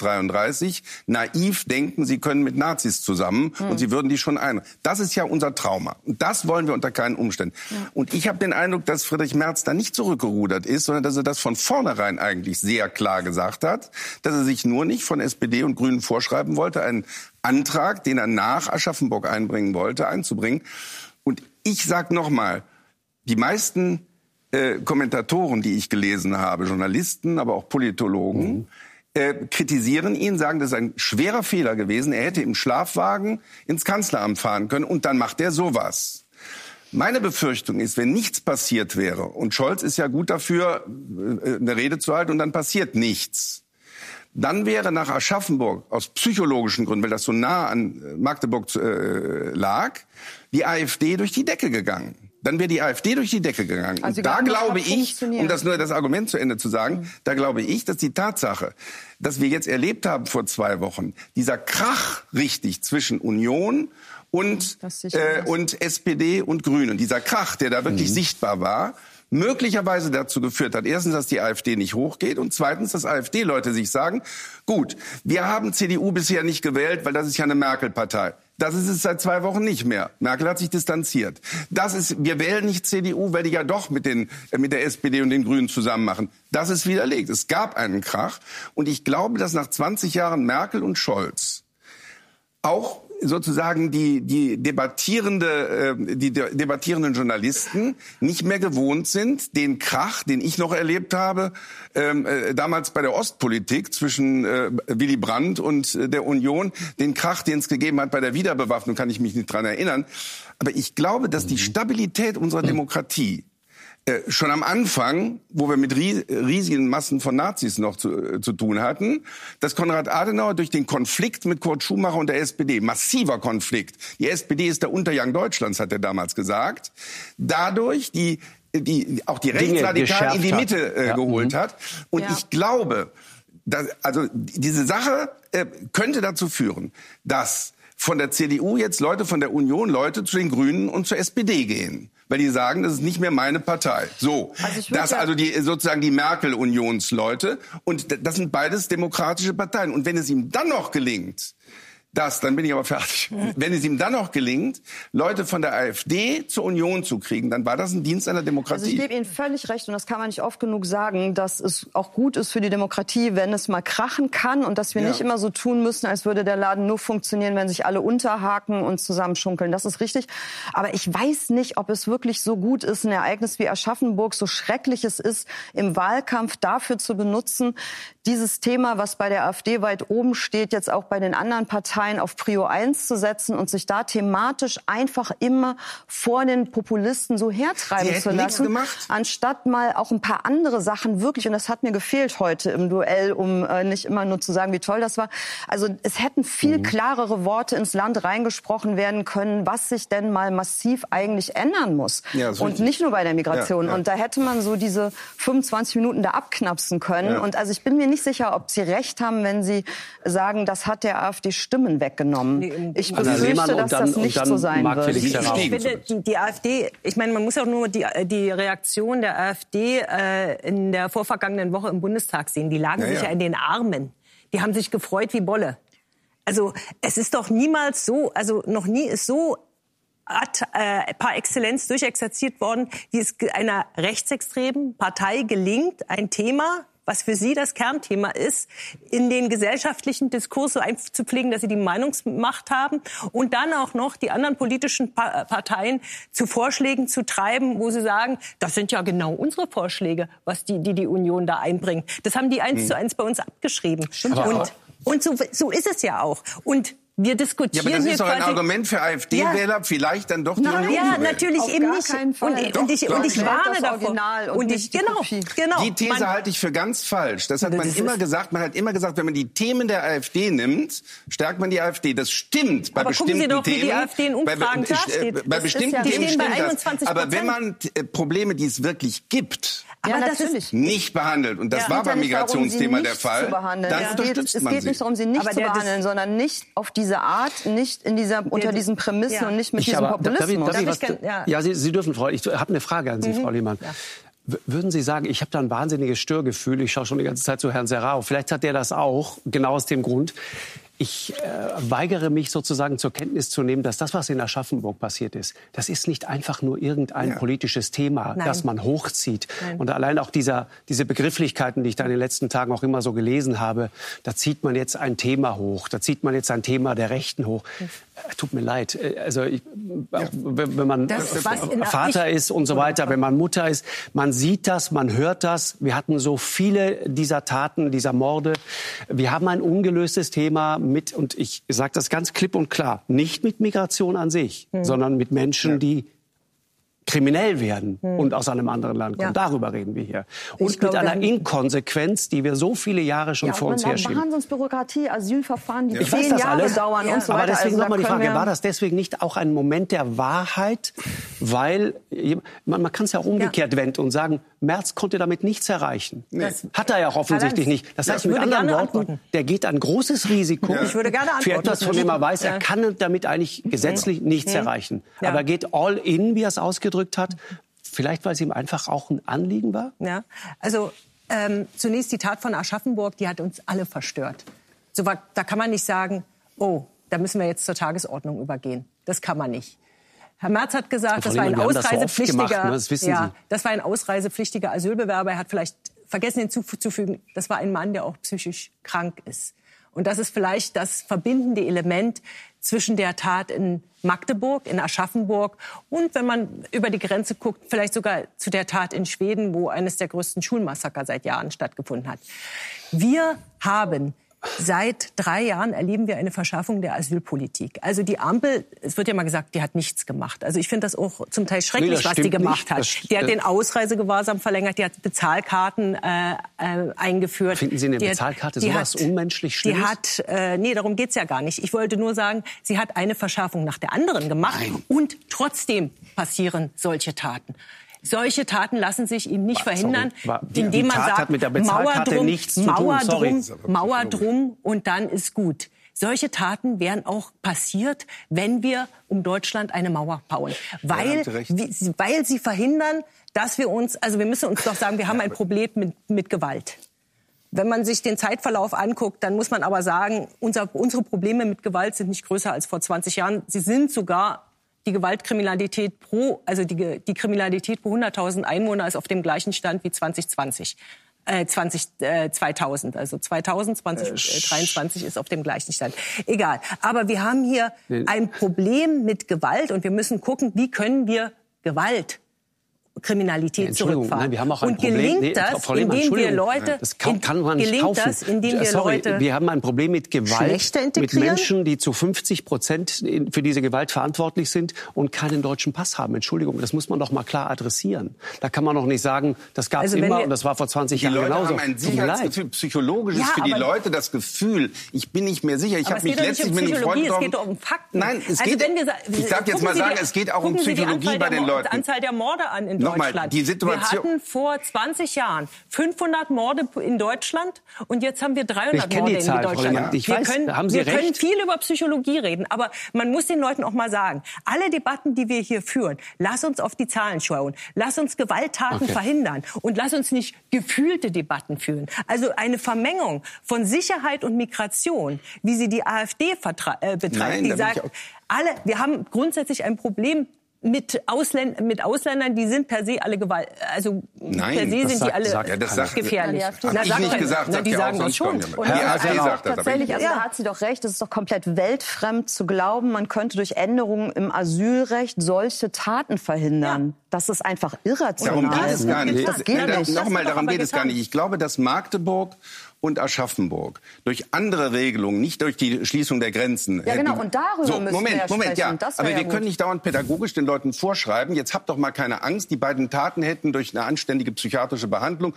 1933 naiv denken, sie können mit Nazis zusammen und sie würden die schon ein. Das ist ja unser Trauma. Und das wollen wir unter keinen Umständen. Ja. Und ich habe den Eindruck, dass Friedrich Merz da nicht zurückgerudert ist, sondern dass er das von vornherein eigentlich sehr klar gesagt hat, dass er sich nur nicht von SPD und Grünen vorschreiben wollte, einen Antrag, den er nach Aschaffenburg einbringen wollte, einzubringen. Und ich sage nochmal, die meisten Kommentatoren, die ich gelesen habe, Journalisten, aber auch Politologen, kritisieren ihn, sagen, das ist ein schwerer Fehler gewesen. Er hätte im Schlafwagen ins Kanzleramt fahren können und dann macht er sowas. Meine Befürchtung ist, wenn nichts passiert wäre, und Scholz ist ja gut dafür, eine Rede zu halten und dann passiert nichts, dann wäre nach Aschaffenburg aus psychologischen Gründen, weil das so nah an Magdeburg lag, die AfD durch die Decke gegangen. Dann wäre die AfD durch die Decke gegangen. Also und da glaube ich, um das nur das Argument zu Ende zu sagen, da glaube ich, dass die Tatsache, dass wir jetzt erlebt haben vor 2 Wochen, dieser Krach richtig zwischen Union und SPD und Grünen, dieser Krach, der da wirklich sichtbar war, möglicherweise dazu geführt hat, erstens, dass die AfD nicht hochgeht und zweitens, dass AfD-Leute sich sagen, gut, wir haben CDU bisher nicht gewählt, weil das ist ja eine Merkel-Partei. Das ist es seit 2 Wochen nicht mehr. Merkel hat sich distanziert. Wir wählen nicht CDU, weil die ja doch mit der SPD und den Grünen zusammen machen. Das ist widerlegt. Es gab einen Krach und ich glaube, dass nach 20 Jahren Merkel und Scholz auch sozusagen die debattierenden Journalisten nicht mehr gewohnt sind, den Krach, den ich noch erlebt habe, damals bei der Ostpolitik zwischen Willy Brandt und der Union, den Krach, den es gegeben hat bei der Wiederbewaffnung, kann ich mich nicht dran erinnern. Aber ich glaube, dass die Stabilität unserer Demokratie schon am Anfang, wo wir mit riesigen Massen von Nazis noch zu tun hatten, dass Konrad Adenauer durch den Konflikt mit Kurt Schumacher und der SPD, massiver Konflikt, die SPD ist der Untergang Deutschlands, hat er damals gesagt, dadurch auch die Rechtsradikalen in die Mitte geholt hat. Und ich glaube, diese Sache könnte dazu führen, dass von der CDU jetzt Leute von der Union, Leute zu den Grünen und zur SPD gehen. Weil die sagen, das ist nicht mehr meine Partei. So, also sozusagen die Merkel-Unionsleute. Und das sind beides demokratische Parteien. Und wenn es ihm dann noch gelingt, dann bin ich aber fertig. Wenn es ihm dann noch gelingt, Leute von der AfD zur Union zu kriegen, dann war das ein Dienst an der Demokratie. Also ich gebe Ihnen völlig recht und das kann man nicht oft genug sagen, dass es auch gut ist für die Demokratie, wenn es mal krachen kann und dass wir nicht immer so tun müssen, als würde der Laden nur funktionieren, wenn sich alle unterhaken und zusammenschunkeln. Das ist richtig. Aber ich weiß nicht, ob es wirklich so gut ist, ein Ereignis wie Aschaffenburg, so schrecklich es ist, im Wahlkampf dafür zu benutzen, dieses Thema, was bei der AfD weit oben steht, jetzt auch bei den anderen Parteien auf Prio 1 zu setzen und sich da thematisch einfach immer vor den Populisten so hertreiben zu lassen, anstatt mal auch ein paar andere Sachen wirklich, und das hat mir gefehlt heute im Duell, um nicht immer nur zu sagen, wie toll das war. Also es hätten viel klarere Worte ins Land reingesprochen werden können, was sich denn mal massiv eigentlich ändern muss. Ja, und richtig. Nicht nur bei der Migration. Ja. Und da hätte man so diese 25 Minuten da abknapsen können. Ja. Und also ich bin mir nicht sicher, ob Sie recht haben, wenn Sie sagen, das hat der AfD Stimmen weggenommen. Ich befürchte, dass das nicht so sein wird. Ich finde, die AfD, ich meine, man muss auch nur die Reaktion der AfD in der vorvergangenen Woche im Bundestag sehen. Die lagen sich ja in den Armen. Die haben sich gefreut wie Bolle. Also es ist doch niemals so, also noch nie ist so par excellence durchexerziert worden, wie es einer rechtsextremen Partei gelingt, ein Thema, was für sie das Kernthema ist, in den gesellschaftlichen Diskurs so einzupflegen, dass sie die Meinungsmacht haben und dann auch noch die anderen politischen Parteien zu Vorschlägen zu treiben, wo sie sagen, das sind ja genau unsere Vorschläge, was die Union da einbringt. Das haben die 1:1 bei uns abgeschrieben. Und so ist es ja auch. Und wir diskutieren ja, aber das ist doch ein quasi Argument für AfD-Wähler, vielleicht dann doch die Union. Ja, natürlich Auf eben gar nicht. keinen Fall. Und ich warne davor. Und ich, genau. Die These halte ich für ganz falsch. Das hat man immer gesagt. Man hat immer gesagt, wenn man die Themen der AfD nimmt, stärkt man die AfD. Das stimmt bei bestimmten Themen. Aber gucken Sie doch, wie die AfD in Umfragen dasteht. Bei bestimmten Themen stehen bei stimmt 21%. das. Aber wenn man Probleme, die es wirklich gibt, ja, natürlich. nicht behandelt, und das war beim Migrationsthema der Fall, dann unterstützt man sie. Es geht nicht darum, sie nicht zu behandeln, sondern nicht auf diese Art, nicht unter diesen Prämissen und nicht mit diesem Populismus. Sie dürfen, Frau, ich habe eine Frage an Sie, Frau Lehmann. Ja. Würden Sie sagen, ich habe da ein wahnsinniges Störgefühl, ich schaue schon die ganze Zeit zu Herrn Serrao, vielleicht hat der das auch, genau aus dem Grund. Ich weigere mich sozusagen zur Kenntnis zu nehmen, dass das, was in Aschaffenburg passiert ist, das ist nicht einfach nur irgendein politisches Thema, das man hochzieht. Nein. Und allein auch diese Begrifflichkeiten, die ich da in den letzten Tagen auch immer so gelesen habe, da zieht man jetzt ein Thema hoch, da zieht man jetzt ein Thema der Rechten hoch. Tut mir leid. Also wenn man Vater ist und so weiter, wenn man Mutter ist, man sieht das, man hört das. Wir hatten so viele dieser Taten, dieser Morde. Wir haben ein ungelöstes Thema mit, und ich sage das ganz klipp und klar, nicht mit Migration an sich, sondern mit Menschen, die kriminell werden und aus einem anderen Land kommen. Darüber reden wir hier. Und mit einer Inkonsequenz, die wir so viele Jahre schon vor uns herschieben. Wahnsinnsbürokratie, Asylverfahren, die 10 10 Jahre dauern und so weiter. Aber deswegen nochmal die Frage, war das deswegen nicht auch ein Moment der Wahrheit? Weil man kann es ja auch umgekehrt wenden und sagen, Merz konnte damit nichts erreichen. Hat er ja auch offensichtlich nicht. Das heißt, mit anderen Worten, der geht ein großes Risiko für etwas, von dem er weiß, er kann damit eigentlich gesetzlich nichts erreichen. Aber er geht all in, wie er es ausgedrückt hat, vielleicht weil es ihm einfach auch ein Anliegen war? Ja, also zunächst die Tat von Aschaffenburg, die hat uns alle verstört. Da kann man nicht sagen, oh, da müssen wir jetzt zur Tagesordnung übergehen. Das kann man nicht. Herr Merz hat gesagt, das war ein ausreisepflichtiger Asylbewerber. Er hat vielleicht vergessen hinzuzufügen, das war ein Mann, der auch psychisch krank ist. Und das ist vielleicht das verbindende Element zwischen der Tat in Magdeburg, in Aschaffenburg und, wenn man über die Grenze guckt, vielleicht sogar zu der Tat in Schweden, wo eines der größten Schulmassaker seit Jahren stattgefunden hat. Wir haben seit 3 Jahren erleben wir eine Verschärfung der Asylpolitik. Also die Ampel, es wird ja mal gesagt, die hat nichts gemacht. Also ich finde das auch zum Teil schrecklich, was die gemacht hat. Die hat den Ausreisegewahrsam verlängert, die hat Bezahlkarten eingeführt. Finden Sie eine Bezahlkarte sowas unmenschlich Schlimmes? Nee, darum geht's ja gar nicht. Ich wollte nur sagen, sie hat eine Verschärfung nach der anderen gemacht. Nein. Und trotzdem passieren solche Taten. Solche Taten lassen sich ihm nicht verhindern, indem man sagt, Mauer drum und dann ist gut. Solche Taten wären auch passiert, wenn wir um Deutschland eine Mauer bauen. Weil sie verhindern, dass wir uns, also wir müssen uns doch sagen, wir haben ein Problem mit Gewalt. Wenn man sich den Zeitverlauf anguckt, dann muss man aber sagen, unsere Probleme mit Gewalt sind nicht größer als vor 20 Jahren. Sie sind sogar die Gewaltkriminalität die Kriminalität pro 100.000 Einwohner ist auf dem gleichen Stand wie 2020. 2000, also 2023 ist auf dem gleichen Stand. Egal. Aber wir haben hier ein Problem mit Gewalt und wir müssen gucken, wie können wir Kriminalität zurückfahren. Nein, wir haben auch ein und Problem. Gelingt das, indem wir Leute, wir haben ein Problem mit Gewalt, mit Menschen, die zu 50% für diese Gewalt verantwortlich sind und keinen deutschen Pass haben. Entschuldigung, das muss man doch mal klar adressieren. Da kann man doch nicht sagen, das gab es immer und das war vor 20 Jahren genauso. Die Leute haben ein Sicherheitsgefühl, psychologisches für die Leute, das Gefühl, ich bin nicht mehr sicher. Ich habe mich letztlich mit einem Freund getroffen. Es geht doch um Fakten. Nein, es geht, ich darf jetzt mal sagen, es geht auch um Psychologie bei den Leuten. Die Anzahl der Morde an in Deutschland. Die Situation. Wir hatten vor 20 Jahren 500 Morde in Deutschland und jetzt haben wir 300 Morde in Deutschland. Wir können viel über Psychologie reden, aber man muss den Leuten auch mal sagen, alle Debatten, die wir hier führen, lass uns auf die Zahlen schauen, lass uns Gewalttaten verhindern und lass uns nicht gefühlte Debatten führen. Also eine Vermengung von Sicherheit und Migration, wie sie die AfD betreibt, die sagt, wir haben grundsätzlich ein Problem mit Ausländern, die sind per se alle Gewalt, also per se sind die alle gefährlich. Habe ich nicht gesagt, die sagen das schon. Und tatsächlich, also da hat sie doch recht, es ist doch komplett weltfremd zu glauben, man könnte durch Änderungen im Asylrecht solche Taten verhindern. Das ist einfach irrational. Darum geht es gar nicht. Das geht nicht. Nochmal, darum geht es gar nicht. Ich glaube, dass Magdeburg und Aschaffenburg durch andere Regelungen, nicht durch die Schließung der Grenzen. Ja, genau, und darüber müssen wir sprechen. Ja. Aber wir können nicht dauernd pädagogisch den Leuten vorschreiben, jetzt habt doch mal keine Angst, die beiden Taten hätten durch eine anständige psychiatrische Behandlung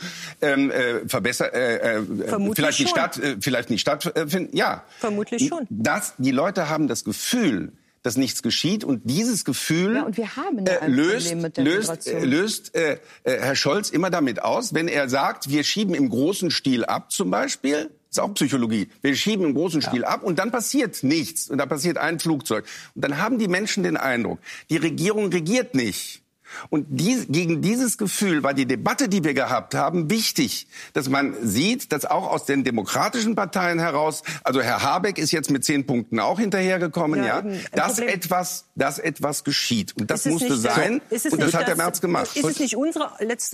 vielleicht nicht stattfinden. Ja. Vermutlich schon. Die Leute haben das Gefühl, dass nichts geschieht. Und dieses Gefühl und wir haben ein Problem mit der löst Herr Scholz immer damit aus, wenn er sagt, wir schieben im großen Stil ab zum Beispiel. Das ist auch Psychologie. Wir schieben im großen Stil ab und dann passiert nichts. Und da passiert ein Flugzeug. Und dann haben die Menschen den Eindruck, die Regierung regiert nicht. Und gegen dieses Gefühl war die Debatte, die wir gehabt haben, wichtig, dass man sieht, dass auch aus den demokratischen Parteien heraus, also Herr Habeck ist jetzt mit 10 Punkten auch hinterhergekommen, dass etwas geschieht. Und das musste sein. Und das hat der Merz gemacht. Ist es nicht unsere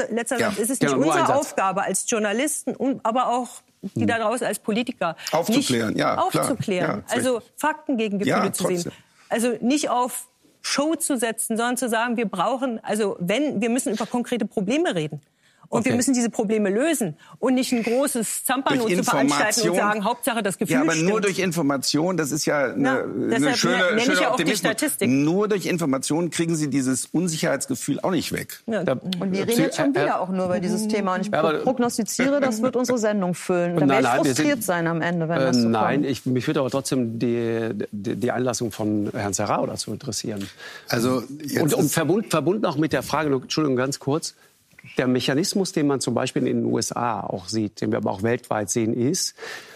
Aufgabe als Journalisten, aber auch die da draußen als Politiker aufzuklären? Also Fakten gegen Gefühle zu sehen. Also nicht auf Show zu setzen, sondern zu sagen, wir müssen über konkrete Probleme reden. Und wir müssen diese Probleme lösen und nicht ein großes Zampano zu veranstalten und sagen, Hauptsache das Gefühl aber stimmt. Nur durch Information, das ist ja eine schöne Optimismus. Nur durch Information kriegen Sie dieses Unsicherheitsgefühl auch nicht weg. Ja. Und wir reden jetzt schon wieder auch nur über dieses Thema. Und ich prognostiziere, das wird unsere Sendung füllen. Da werde ich frustriert sein am Ende, wenn das so kommt. Mich würde aber trotzdem die Einlassung von Herrn Serrao dazu interessieren. Also und verbunden auch mit der Frage, Entschuldigung, ganz kurz, der Mechanismus, den man zum Beispiel in den USA auch sieht, den wir aber auch weltweit sehen, ist,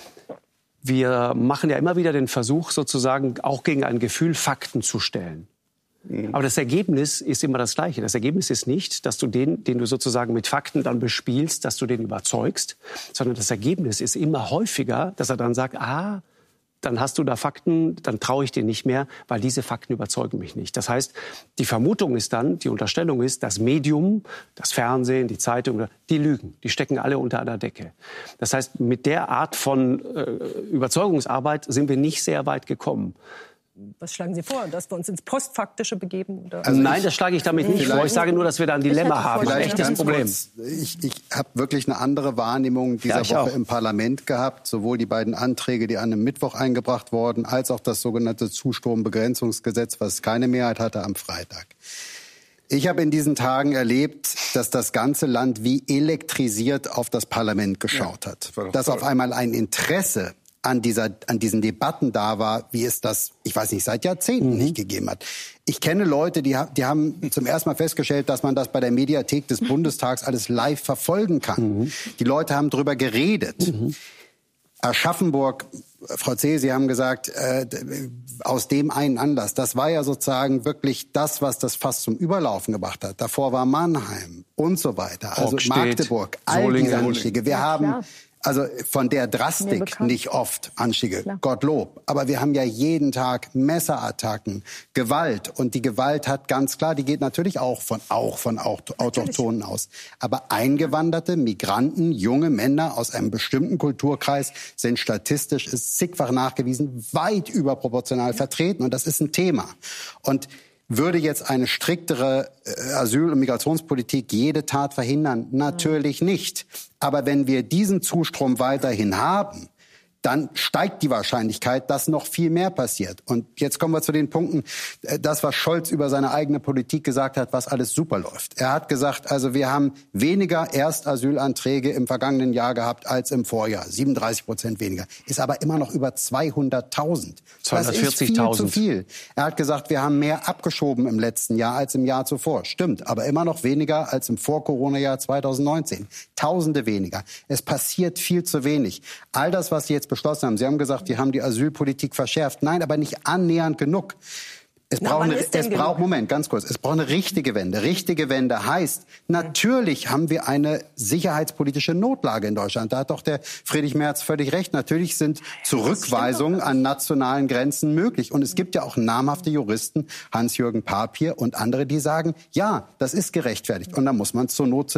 wir machen ja immer wieder den Versuch, sozusagen auch gegen ein Gefühl Fakten zu stellen. Aber das Ergebnis ist immer das Gleiche. Das Ergebnis ist nicht, dass du den du sozusagen mit Fakten dann bespielst, dass du den überzeugst, sondern das Ergebnis ist immer häufiger, dass er dann sagt, dann hast du da Fakten, dann traue ich dir nicht mehr, weil diese Fakten überzeugen mich nicht. Das heißt, die Vermutung ist dann, die Unterstellung ist, das Medium, das Fernsehen, die Zeitung, die lügen. Die stecken alle unter einer Decke. Das heißt, mit der Art von Überzeugungsarbeit sind wir nicht sehr weit gekommen. Was schlagen Sie vor, dass wir uns ins Postfaktische begeben? Oder? Also nein, das schlage ich damit nicht vor. Ich sage nur, dass wir da ein Dilemma haben, ein echtes Problem. Ich habe wirklich eine andere Wahrnehmung dieser Woche im Parlament gehabt. Sowohl die beiden Anträge, die an einem Mittwoch eingebracht wurden, als auch das sogenannte Zustrombegrenzungsgesetz, was keine Mehrheit hatte, am Freitag. Ich habe in diesen Tagen erlebt, dass das ganze Land wie elektrisiert auf das Parlament geschaut hat. Dass auf einmal ein Interesse an diesen Debatten da war, wie es das, ich weiß nicht, seit Jahrzehnten nicht gegeben hat. Ich kenne Leute, die haben zum ersten Mal festgestellt, dass man das bei der Mediathek des Bundestags alles live verfolgen kann. Die Leute haben drüber geredet. Aschaffenburg, Frau Zeh, Sie haben gesagt, aus dem einen Anlass, das war ja sozusagen wirklich das, was das fast zum Überlaufen gebracht hat. Davor war Mannheim und so weiter. Also Magdeburg, all diese Anstiege. Wir haben also von der Drastik nicht oft Anstiege, Gottlob. Aber wir haben ja jeden Tag Messerattacken, Gewalt. Und die Gewalt hat ganz klar, die geht natürlich auch von Autochtonen aus. Aber eingewanderte Migranten, junge Männer aus einem bestimmten Kulturkreis sind statistisch, ist zigfach nachgewiesen, weit überproportional vertreten. Und das ist ein Thema. Und würde jetzt eine striktere Asyl- und Migrationspolitik jede Tat verhindern? Natürlich nicht. Aber wenn wir diesen Zustrom weiterhin haben, dann steigt die Wahrscheinlichkeit, dass noch viel mehr passiert. Und jetzt kommen wir zu den Punkten, das, was Scholz über seine eigene Politik gesagt hat, was alles super läuft. Er hat gesagt, also wir haben weniger Erstasylanträge im vergangenen Jahr gehabt als im Vorjahr. 37% weniger. Ist aber immer noch über 200.000. Das ist viel zu viel. Er hat gesagt, wir haben mehr abgeschoben im letzten Jahr als im Jahr zuvor. Stimmt, aber immer noch weniger als im Vor-Corona-Jahr 2019. Tausende weniger. Es passiert viel zu wenig. All das, was Sie jetzt beschlossen haben, Sie haben gesagt, die haben die Asylpolitik verschärft. Nein, aber nicht annähernd genug. Es braucht eine richtige Wende. Richtige Wende heißt, natürlich haben wir eine sicherheitspolitische Notlage in Deutschland. Da hat doch der Friedrich Merz völlig recht. Natürlich sind Zurückweisungen an nationalen Grenzen möglich. Und es gibt ja auch namhafte Juristen, Hans-Jürgen Papier und andere, die sagen, ja, das ist gerechtfertigt. Und da muss man zur Not zu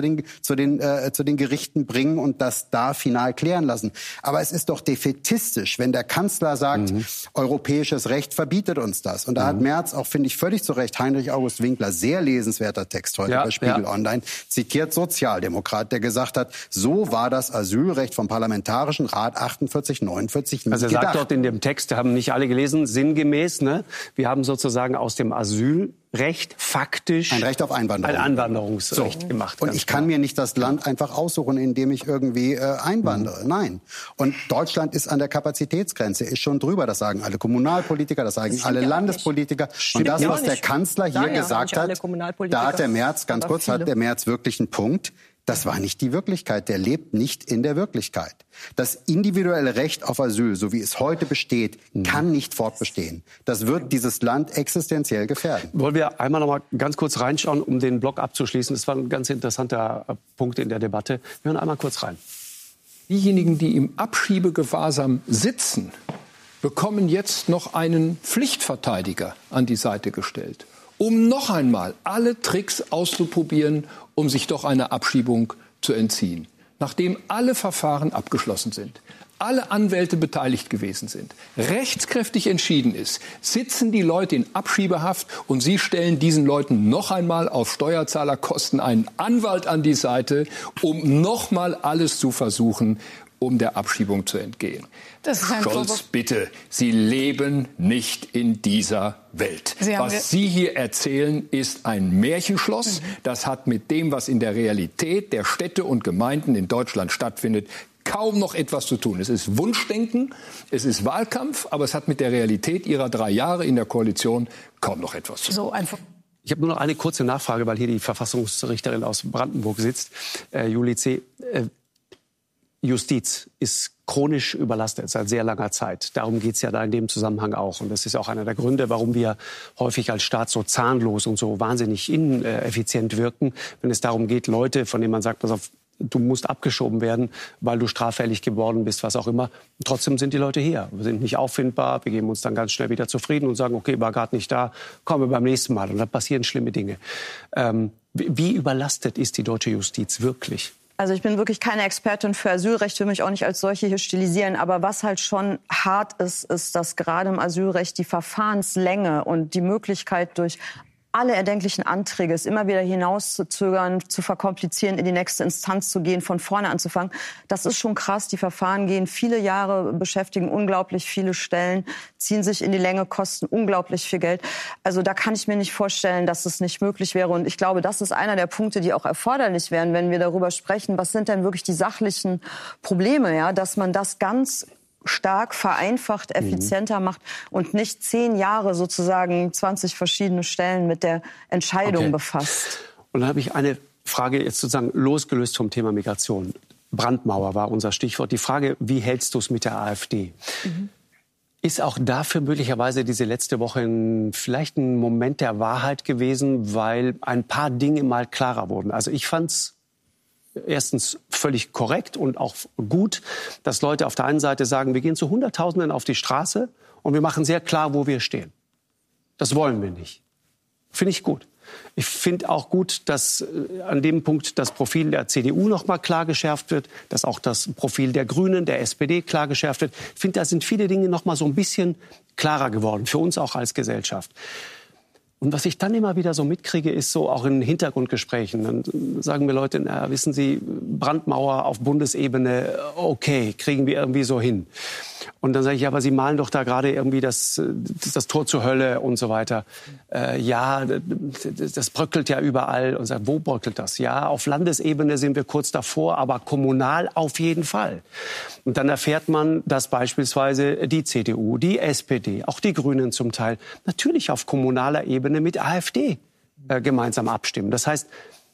den Gerichten bringen und das da final klären lassen. Aber es ist doch defätistisch, wenn der Kanzler sagt, europäisches Recht verbietet uns das. Und da hat Merz auch, finde ich, völlig zu Recht, Heinrich August Winkler, sehr lesenswerter Text heute bei Spiegel Online, zitiert Sozialdemokrat, der gesagt hat, so war das Asylrecht vom Parlamentarischen Rat 48/49 nicht Also er gedacht. sagt dort in dem Text, haben nicht alle gelesen, sinngemäß, ne? Wir haben sozusagen aus dem Asylrecht faktisch ein Recht auf Einwanderung. Ein Einwanderungsrecht gemacht. Und ich kann mir nicht das Land einfach aussuchen, in dem ich irgendwie einwandere. Nein. Und Deutschland ist an der Kapazitätsgrenze, ist schon drüber. Das sagen alle Kommunalpolitiker, das sagen alle Landespolitiker. Und das, was der Kanzler hier gesagt hat, da hat der Merz, ganz kurz, hat der Merz wirklich einen Punkt. Das war nicht die Wirklichkeit. Der lebt nicht in der Wirklichkeit. Das individuelle Recht auf Asyl, so wie es heute besteht, kann nicht fortbestehen. Das wird dieses Land existenziell gefährden. Wollen wir einmal noch mal ganz kurz reinschauen, um den Block abzuschließen? Das war ein ganz interessanter Punkt in der Debatte. Wir hören einmal kurz rein. Diejenigen, die im Abschiebegewahrsam sitzen, bekommen jetzt noch einen Pflichtverteidiger an die Seite gestellt, um noch einmal alle Tricks auszuprobieren, um sich doch einer Abschiebung zu entziehen. Nachdem alle Verfahren abgeschlossen sind, alle Anwälte beteiligt gewesen sind, rechtskräftig entschieden ist, sitzen die Leute in Abschiebehaft und Sie stellen diesen Leuten noch einmal auf Steuerzahlerkosten einen Anwalt an die Seite, um noch mal alles zu versuchen, um der Abschiebung zu entgehen. Scholz, bitte, Sie leben nicht in dieser Welt. Was Sie hier erzählen, ist ein Märchenschloss. Das hat mit dem, was in der Realität der Städte und Gemeinden in Deutschland stattfindet, kaum noch etwas zu tun. Es ist Wunschdenken, es ist Wahlkampf, aber es hat mit der Realität Ihrer 3 Jahre in der Koalition kaum noch etwas zu tun. Ich habe nur noch eine kurze Nachfrage, weil hier die Verfassungsrichterin aus Brandenburg sitzt, Julie C. Justiz ist chronisch überlastet seit sehr langer Zeit. Darum geht es ja da in dem Zusammenhang auch. Und das ist auch einer der Gründe, warum wir häufig als Staat so zahnlos und so wahnsinnig ineffizient wirken, wenn es darum geht, Leute, von denen man sagt, pass auf, du musst abgeschoben werden, weil du straffällig geworden bist, was auch immer. Trotzdem sind die Leute hier. Wir sind nicht auffindbar. Wir geben uns dann ganz schnell wieder zufrieden und sagen, okay, war gerade nicht da, kommen wir beim nächsten Mal. Und dann passieren schlimme Dinge. Wie überlastet ist die deutsche Justiz wirklich? Also ich bin wirklich keine Expertin für Asylrecht, will mich auch nicht als solche hier stilisieren. Aber was halt schon hart ist, ist, dass gerade im Asylrecht die Verfahrenslänge und die Möglichkeit durch alle erdenklichen Anträge, es immer wieder hinauszuzögern, zu verkomplizieren, in die nächste Instanz zu gehen, von vorne anzufangen. Das ist schon krass. Die Verfahren gehen viele Jahre, beschäftigen unglaublich viele Stellen, ziehen sich in die Länge, kosten unglaublich viel Geld. Also da kann ich mir nicht vorstellen, dass es nicht möglich wäre. Und ich glaube, das ist einer der Punkte, die auch erforderlich wären, wenn wir darüber sprechen, was sind denn wirklich die sachlichen Probleme, ja, dass man das ganz stark vereinfacht, effizienter macht und nicht 10 Jahre sozusagen 20 verschiedene Stellen mit der Entscheidung befasst. Und dann habe ich eine Frage jetzt sozusagen losgelöst vom Thema Migration. Brandmauer war unser Stichwort. Die Frage, wie hältst du es mit der AfD? Ist auch dafür möglicherweise diese letzte Woche vielleicht ein Moment der Wahrheit gewesen, weil ein paar Dinge mal klarer wurden? Also ich fand's erstens völlig korrekt und auch gut, dass Leute auf der einen Seite sagen, wir gehen zu Hunderttausenden auf die Straße und wir machen sehr klar, wo wir stehen. Das wollen wir nicht. Finde ich gut. Ich finde auch gut, dass an dem Punkt das Profil der CDU noch mal klar geschärft wird, dass auch das Profil der Grünen, der SPD klar geschärft wird. Ich finde, da sind viele Dinge noch mal so ein bisschen klarer geworden, für uns auch als Gesellschaft. Und was ich dann immer wieder so mitkriege, ist so auch in Hintergrundgesprächen. Dann sagen mir Leute, wissen Sie, Brandmauer auf Bundesebene, okay, kriegen wir irgendwie so hin. Und dann sage ich, ja, aber Sie malen doch da gerade irgendwie das Tor zur Hölle und so weiter. Ja, das bröckelt ja überall. Und sagt, wo bröckelt das? Ja, auf Landesebene sind wir kurz davor, aber kommunal auf jeden Fall. Und dann erfährt man, dass beispielsweise die CDU, die SPD, auch die Grünen zum Teil, natürlich auf kommunaler Ebene mit AfD gemeinsam abstimmen. Das heißt,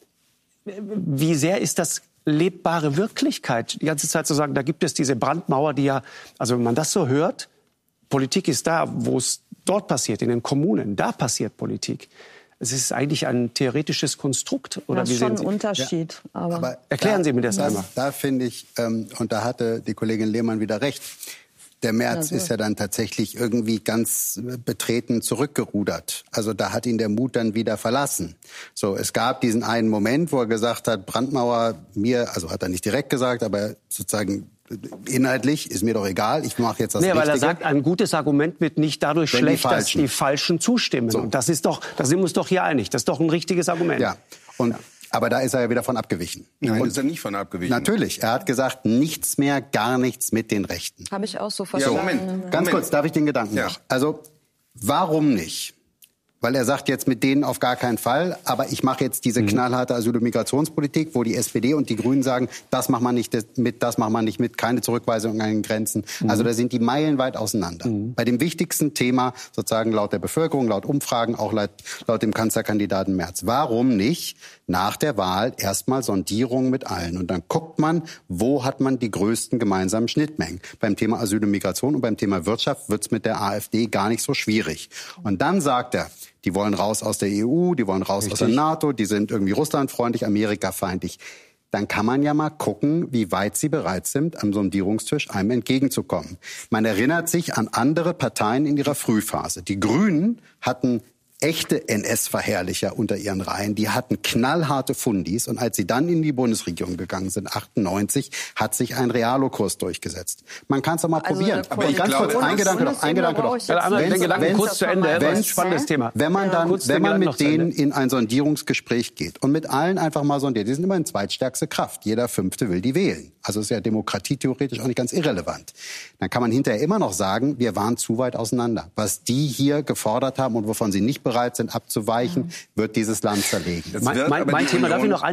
wie sehr ist das lebbare Wirklichkeit, die ganze Zeit zu sagen, da gibt es diese Brandmauer, die ja, also wenn man das so hört, Politik ist da, wo es dort passiert, in den Kommunen, da passiert Politik. Es ist eigentlich ein theoretisches Konstrukt. Oder das ist schon ein Unterschied. Ja, aber erklären Sie mir das einmal. Da finde ich, und da hatte die Kollegin Lehmann wieder recht, der Merz ist ja dann tatsächlich irgendwie ganz betreten zurückgerudert. Also da hat ihn der Mut dann wieder verlassen. So, es gab diesen einen Moment, wo er gesagt hat, Brandmauer, also hat er nicht direkt gesagt, aber sozusagen inhaltlich ist mir doch egal, ich mache jetzt das Richtige. Weil er sagt, ein gutes Argument wird nicht dadurch schlecht, dass die Falschen zustimmen. So. Und da sind wir uns doch hier einig. Das ist doch ein richtiges Argument. Ja, aber da ist er ja wieder von abgewichen. Nein, ist er nicht von abgewichen. Natürlich. Er hat gesagt, nichts mehr, gar nichts mit den Rechten. Habe ich auch so verstanden. Ja, Ganz kurz, darf ich den Gedanken noch? Also, warum nicht? Weil er sagt jetzt mit denen auf gar keinen Fall, aber ich mache jetzt diese knallharte Asyl- und Migrationspolitik, wo die SPD und die Grünen sagen, das macht man nicht mit, keine Zurückweisung an den Grenzen. Also da sind die meilenweit auseinander. Bei dem wichtigsten Thema, sozusagen laut der Bevölkerung, laut Umfragen, auch laut dem Kanzlerkandidaten Merz. Warum nicht nach der Wahl erstmal Sondierungen mit allen? Und dann guckt man, wo hat man die größten gemeinsamen Schnittmengen. Beim Thema Asyl und Migration und beim Thema Wirtschaft wird's mit der AfD gar nicht so schwierig. Und dann sagt er, die wollen raus aus der EU, die wollen raus aus der NATO, die sind irgendwie russlandfreundlich, amerikafeindlich. Dann kann man ja mal gucken, wie weit sie bereit sind, am Sondierungstisch einem entgegenzukommen. Man erinnert sich an andere Parteien in ihrer Frühphase. Die Grünen hatten echte NS-Verherrlicher unter ihren Reihen. Die hatten knallharte Fundis. Und als sie dann in die Bundesregierung gegangen sind, 98, hat sich ein Realo-Kurs durchgesetzt. Man kann es doch mal probieren. Aber ich ganz kurz, ein Gedanke noch. Den Gedanken kurz zu Ende. Das ist ein spannendes Thema. Wenn man mit denen in ein Sondierungsgespräch geht und mit allen einfach mal sondiert, die sind immer in zweitstärkste Kraft. Jeder Fünfte will die wählen. Also ist ja Demokratie theoretisch auch nicht ganz irrelevant. Dann kann man hinterher immer noch sagen, wir waren zu weit auseinander. Was die hier gefordert haben und wovon sie nicht bereit sind abzuweichen, wird dieses Land zerlegen. Mein Thema, darf ich noch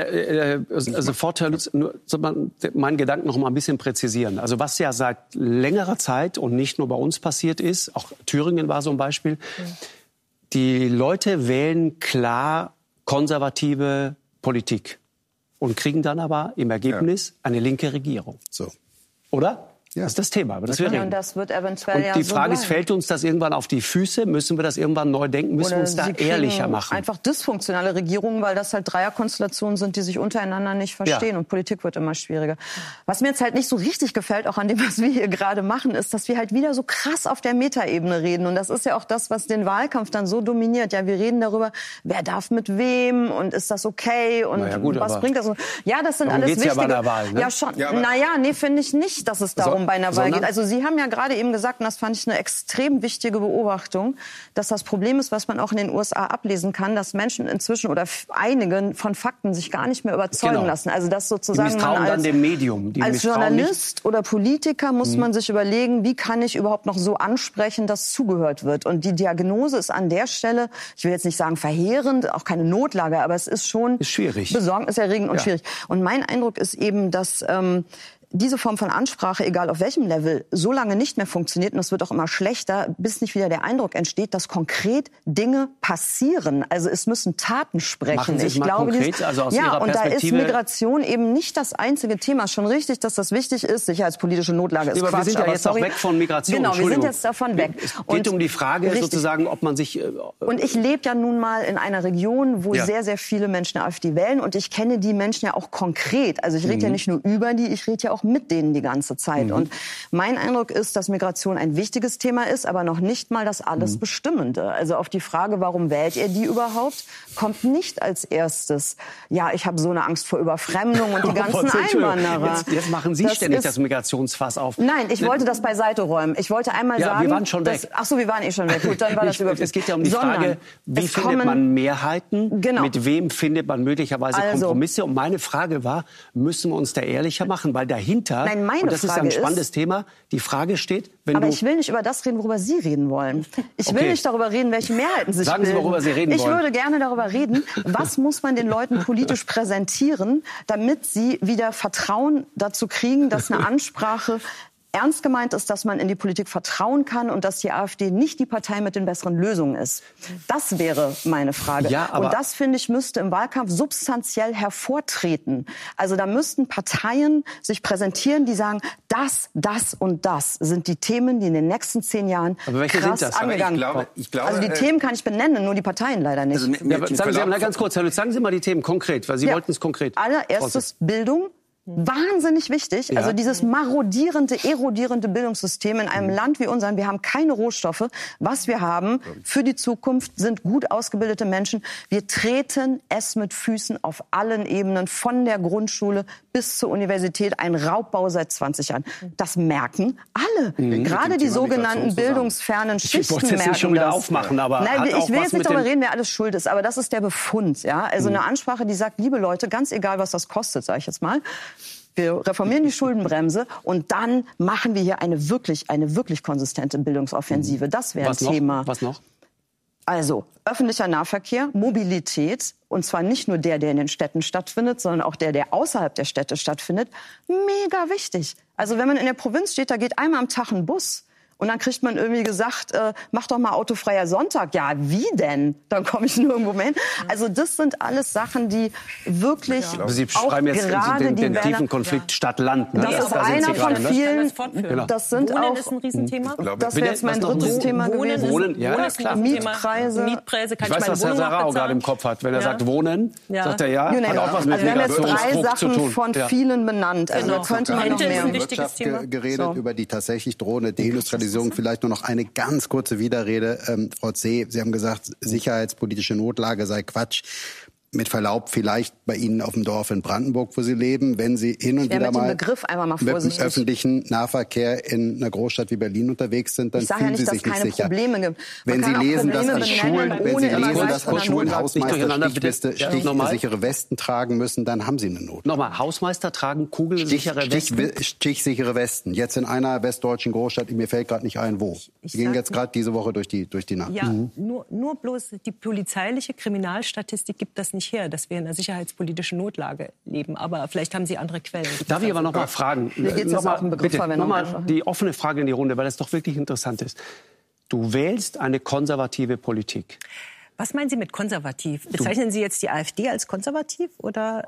meinen Gedanken noch mal ein bisschen präzisieren. Also was ja seit längerer Zeit und nicht nur bei uns passiert ist, auch Thüringen war so ein Beispiel, die Leute wählen klar konservative Politik und kriegen dann aber im Ergebnis eine linke Regierung. So. Oder? Ja. Das ist das Thema, über das wir reden. Und das wird eventuell und die Frage ist, fällt uns das irgendwann auf die Füße? Müssen wir das irgendwann neu denken? Müssen wir uns da ehrlicher machen? Einfach dysfunktionale Regierungen, weil das halt Dreierkonstellationen sind, die sich untereinander nicht verstehen. Ja. Und Politik wird immer schwieriger. Was mir jetzt halt nicht so richtig gefällt, auch an dem, was wir hier gerade machen, ist, dass wir halt wieder so krass auf der Metaebene reden. Und das ist ja auch das, was den Wahlkampf dann so dominiert. Ja, wir reden darüber, wer darf mit wem und ist das okay und was bringt das? Ja, das sind alles wichtige... Ja bei der Wahl, ne? Ja, schon. Ja, finde ich nicht, dass es darum bei einer Wahl geht. Also Sie haben ja gerade eben gesagt, und das fand ich eine extrem wichtige Beobachtung, dass das Problem ist, was man auch in den USA ablesen kann, dass Menschen inzwischen oder einige von Fakten sich gar nicht mehr überzeugen lassen. Also dass sozusagen die misstrauen dann dem Medium. Als Journalist oder Politiker muss man sich überlegen, wie kann ich überhaupt noch so ansprechen, dass zugehört wird. Und die Diagnose ist an der Stelle, ich will jetzt nicht sagen verheerend, auch keine Notlage, aber es ist schon schwierig. Besorgniserregend und schwierig. Und mein Eindruck ist eben, dass diese Form von Ansprache, egal auf welchem Level, so lange nicht mehr funktioniert, und es wird auch immer schlechter, bis nicht wieder der Eindruck entsteht, dass konkret Dinge passieren. Also es müssen Taten sprechen. Machen Sie es mal konkret, also aus Ihrer und Perspektive. Da ist Migration eben nicht das einzige Thema. Ist schon richtig, dass das wichtig ist. Sicherheitspolitische Notlage ist aber Quatsch. Wir sind ja jetzt auch weg von Migration. Genau, wir sind jetzt davon weg. Es geht um die Frage sozusagen, ob man sich... Und ich lebe ja nun mal in einer Region, wo sehr, sehr viele Menschen AfD wählen. Und ich kenne die Menschen ja auch konkret. Also ich rede ja nicht nur über die, ich rede ja auch mit denen die ganze Zeit. Und mein Eindruck ist, dass Migration ein wichtiges Thema ist, aber noch nicht mal das alles Bestimmende. Also auf die Frage, warum wählt ihr die überhaupt, kommt nicht als erstes, ja, ich habe so eine Angst vor Überfremdung und die ganzen Einwanderer. Jetzt machen Sie ständig das Migrationsfass auf. Nein, ich wollte das beiseite räumen. Ich wollte einmal sagen... wir waren schon weg. Ach so, wir waren schon weg. Gut, dann war das Es geht ja um die Frage, wie findet man Mehrheiten? Genau. Mit wem findet man möglicherweise Kompromisse? Und meine Frage war, müssen wir uns da ehrlicher machen? Weil dahinter, Nein, meine und das ist Frage ein spannendes Thema, die Frage steht, wenn aber du... ich will nicht über das reden, worüber Sie reden wollen. Ich will nicht darüber reden, welche Mehrheiten sich Sagen Sie, bilden. worüber Sie reden wollen. Ich würde gerne darüber reden, was muss man den Leuten politisch präsentieren, damit sie wieder Vertrauen dazu kriegen, dass eine Ansprache ernst gemeint ist, dass man in die Politik vertrauen kann und dass die AfD nicht die Partei mit den besseren Lösungen ist. Das wäre meine Frage. Ja, aber und das, finde ich, müsste im Wahlkampf substanziell hervortreten. Also da müssten Parteien sich präsentieren, die sagen, das und das sind die Themen, die in den nächsten 10 Jahren krass angegangen werden. Also die Themen kann ich benennen, nur die Parteien leider nicht. Also, sagen Sie mal ganz kurz, Herr Lütz, sagen Sie mal die Themen konkret, weil Sie wollten es konkret. Allererstes Bildung. Wahnsinnig wichtig. Also dieses marodierende, erodierende Bildungssystem in einem Land wie unserem. Wir haben keine Rohstoffe. Was wir haben für die Zukunft sind gut ausgebildete Menschen. Wir treten es mit Füßen auf allen Ebenen, von der Grundschule bis zur Universität. Ein Raubbau seit 20 Jahren. Das merken alle. Gerade die sogenannten bildungsfernen Schichten merken das. Ich wollte es nicht schon wieder aufmachen, aber nein, ich will jetzt nicht darüber reden, wer alles schuld ist. Aber das ist der Befund. Ja? Also eine Ansprache, die sagt, liebe Leute, ganz egal, was das kostet, sage ich jetzt mal, wir reformieren die Schuldenbremse und dann machen wir hier eine wirklich konsistente Bildungsoffensive. Das wäre ein Thema. Was noch? Also öffentlicher Nahverkehr, Mobilität, und zwar nicht nur der in den Städten stattfindet, sondern auch der außerhalb der Städte stattfindet. Mega wichtig. Also wenn man in der Provinz steht, da geht einmal am Tag ein Bus. Und dann kriegt man irgendwie gesagt, mach doch mal autofreier Sonntag. Ja, wie denn? Dann komme ich nirgendwo mehr hin. Also das sind alles Sachen, die wirklich aber Sie schreiben jetzt den tiefen Konflikt Stadt-Land. Ne? Das ist einer von vielen. Das sind Wohnen auch, ist ein Riesenthema. Das wäre jetzt mein drittes Thema gewesen. Wohnen, ja, klar. Mietpreise kann ich weiß, was Herr Sarao gerade im Kopf hat. Wenn er sagt Wohnen, sagt er hat auch was mit wir haben jetzt 3 Migrationsdruck zu tun. Sachen von vielen benannt. Also da könnte man noch mehr. Wirtschaft geredet, über die tatsächlich drohende Deindustrialisierung. Vielleicht nur noch eine ganz kurze Widerrede. Frau C., Sie haben gesagt, sicherheitspolitische Notlage sei Quatsch. Mit Verlaub, vielleicht bei Ihnen auf dem Dorf in Brandenburg, wo Sie leben, wenn Sie hin und wieder mal mit dem öffentlichen Nahverkehr in einer Großstadt wie Berlin unterwegs sind, dann fühlen Sie sich nicht sicher. Wenn Sie lesen, dass an Schulen Hausmeister stichsichere Westen tragen müssen, dann haben Sie eine Not. Nochmal, Hausmeister tragen kugelsichere Westen? Stichsichere Westen. Jetzt in einer westdeutschen Großstadt, mir fällt gerade nicht ein, wo. Wir gehen jetzt gerade diese Woche durch die Nacht. Ja, nur bloß die polizeiliche Kriminalstatistik gibt das nicht her, dass wir in einer sicherheitspolitischen Notlage leben. Aber vielleicht haben Sie andere Quellen. Darf ich aber noch mal fragen? Nochmal die offene Frage in die Runde, weil das doch wirklich interessant ist. Du wählst eine konservative Politik. Was meinen Sie mit konservativ? Bezeichnen Sie jetzt die AfD als konservativ oder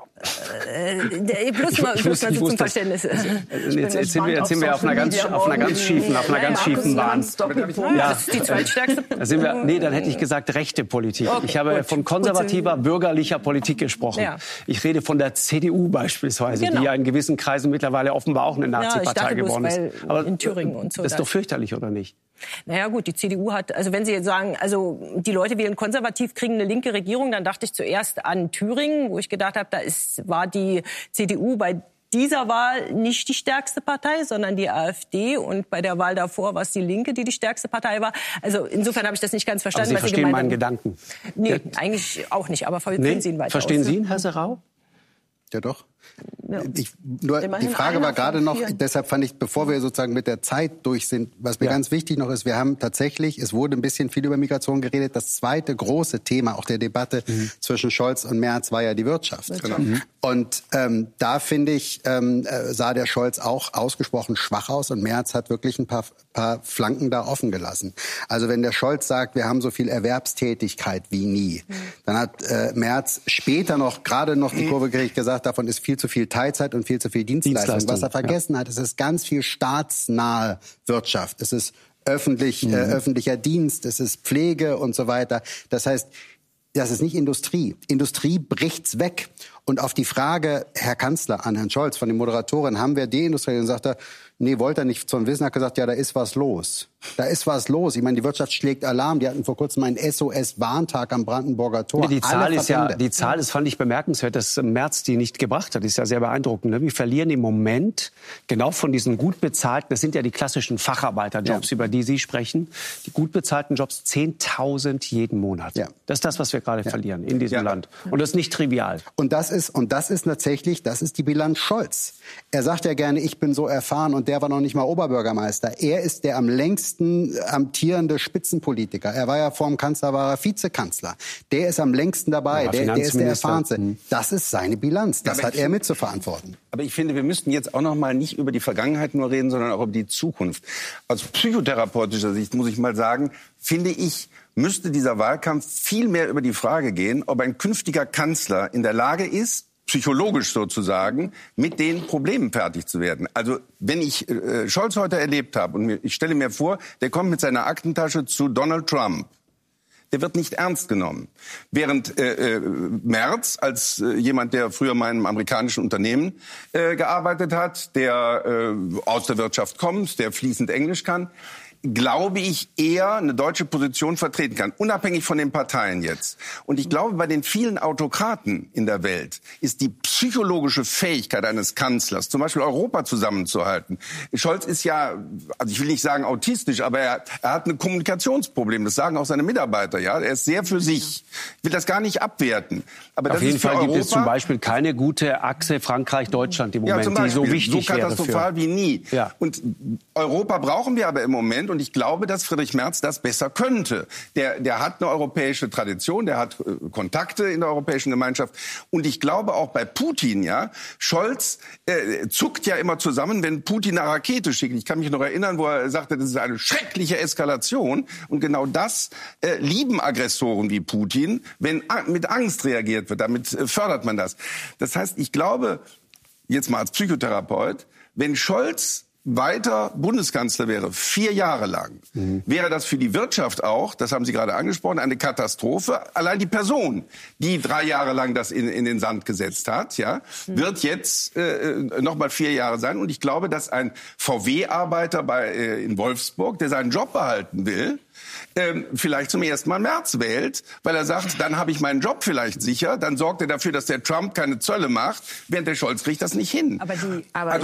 bloß mal zum Verständnis? Jetzt sind wir auf einer ganz schiefen Bahn. Ja. Das ist die zweitstärkste. Dann hätte ich gesagt rechte Politik. Okay, ich habe von konservativer, bürgerlicher Politik gesprochen. Ja. Ich rede von der CDU beispielsweise, die ja in gewissen Kreisen mittlerweile offenbar auch eine Nazi-Partei geworden ist. Aber in Thüringen und so. Das ist doch fürchterlich, oder nicht? Naja gut, die CDU hat, also wenn Sie jetzt sagen, also die Leute wählen konservativ, kriegen eine linke Regierung, dann dachte ich zuerst an Thüringen, wo ich gedacht habe, war die CDU bei dieser Wahl nicht die stärkste Partei, sondern die AfD. Und bei der Wahl davor war es die Linke, die stärkste Partei war. Also insofern habe ich das nicht ganz verstanden. Aber Sie verstehen meinen Gedanken? Nee, eigentlich auch nicht, aber führen Sie ihn weiter Verstehen Sie ihn, Herr Sarao? Ja, doch. Ja. Die Frage war gerade noch, deshalb fand ich, bevor wir sozusagen mit der Zeit durch sind, was mir ganz wichtig noch ist, wir haben tatsächlich, es wurde ein bisschen viel über Migration geredet, das zweite große Thema auch der Debatte zwischen Scholz und Merz war ja die Wirtschaft. Und da finde ich, sah der Scholz auch ausgesprochen schwach aus und Merz hat wirklich ein paar Flanken da offen gelassen. Also wenn der Scholz sagt, wir haben so viel Erwerbstätigkeit wie nie, dann hat Merz später gerade noch die Kurve gekriegt, gesagt, davon ist viel zu viel Teilzeit und viel zu viel Dienstleistung. Was er vergessen hat, es ist ganz viel staatsnahe Wirtschaft. Es ist öffentlicher Dienst, es ist Pflege und so weiter. Das heißt, das ist nicht Industrie. Industrie bricht's weg. Und auf die Frage, Herr Kanzler, an Herrn Scholz von den Moderatoren, haben wir deindustrialisiert? Und sagt er, nee, wollte er nicht zum Wissen, hat gesagt, ja, da ist was los. Da ist was los. Ich meine, die Wirtschaft schlägt Alarm. Die hatten vor kurzem einen SOS-Warntag am Brandenburger Tor. Die Zahl ist, fand ich bemerkenswert, dass Merz die nicht gebracht hat. Das ist ja sehr beeindruckend. Ne? Wir verlieren im Moment genau von diesen gut bezahlten, das sind ja die klassischen Facharbeiterjobs, über die Sie sprechen, die gut bezahlten Jobs, 10.000 jeden Monat. Ja. Das ist das, was wir gerade verlieren in diesem Land. Und das ist nicht trivial. Und das ist tatsächlich, das ist die Bilanz Scholz. Er sagt ja gerne, ich bin so erfahren und der war noch nicht mal Oberbürgermeister. Er ist der am längsten amtierende Spitzenpolitiker. Er war ja vor dem Kanzler, war er Vizekanzler. Der ist am längsten dabei, der ist der Erfahrenste. Das ist seine Bilanz, das hat er mit zu verantworten. Aber ich finde, wir müssten jetzt auch noch mal nicht über die Vergangenheit nur reden, sondern auch über die Zukunft. Aus psychotherapeutischer Sicht muss ich mal sagen, finde ich, müsste dieser Wahlkampf viel mehr über die Frage gehen, ob ein künftiger Kanzler in der Lage ist, psychologisch sozusagen, mit den Problemen fertig zu werden. Also wenn ich Scholz heute erlebt habe und ich stelle mir vor, der kommt mit seiner Aktentasche zu Donald Trump, der wird nicht ernst genommen. Während Merz als jemand, der früher mal in einem amerikanischen Unternehmen gearbeitet hat, der aus der Wirtschaft kommt, der fließend Englisch kann, glaube ich, eher eine deutsche Position vertreten kann, unabhängig von den Parteien jetzt. Und ich glaube, bei den vielen Autokraten in der Welt ist die psychologische Fähigkeit eines Kanzlers, zum Beispiel Europa zusammenzuhalten. Scholz ist ja, also ich will nicht sagen autistisch, aber er hat ein Kommunikationsproblem. Das sagen auch seine Mitarbeiter. Ja, er ist sehr für sich. Ich will das gar nicht abwerten. Aber auf jeden Fall gibt es zum Beispiel keine gute Achse Frankreich-Deutschland im Moment, die so wichtig wäre. So katastrophal wie nie. Ja. Und Europa brauchen wir aber im Moment. Und ich glaube, dass Friedrich Merz das besser könnte. Der hat eine europäische Tradition, der hat Kontakte in der Europäischen Gemeinschaft. Und ich glaube auch bei Putin, ja, Scholz zuckt ja immer zusammen, wenn Putin eine Rakete schickt. Ich kann mich noch erinnern, wo er sagte, das ist eine schreckliche Eskalation. Und genau das lieben Aggressoren wie Putin, wenn mit Angst reagiert wird. Damit fördert man das. Das heißt, ich glaube, jetzt mal als Psychotherapeut, wenn Scholz weiter Bundeskanzler wäre, 4 Jahre lang, wäre das für die Wirtschaft auch, das haben Sie gerade angesprochen, eine Katastrophe. Allein die Person, die 3 Jahre lang das in den Sand gesetzt hat, ja, wird jetzt noch mal 4 Jahre sein. Und ich glaube, dass ein VW-Arbeiter in Wolfsburg, der seinen Job behalten will, vielleicht zum ersten Mal Merz wählt, weil er sagt, dann habe ich meinen Job vielleicht sicher, dann sorgt er dafür, dass der Trump keine Zölle macht, während der Scholz kriegt das nicht hin. Aber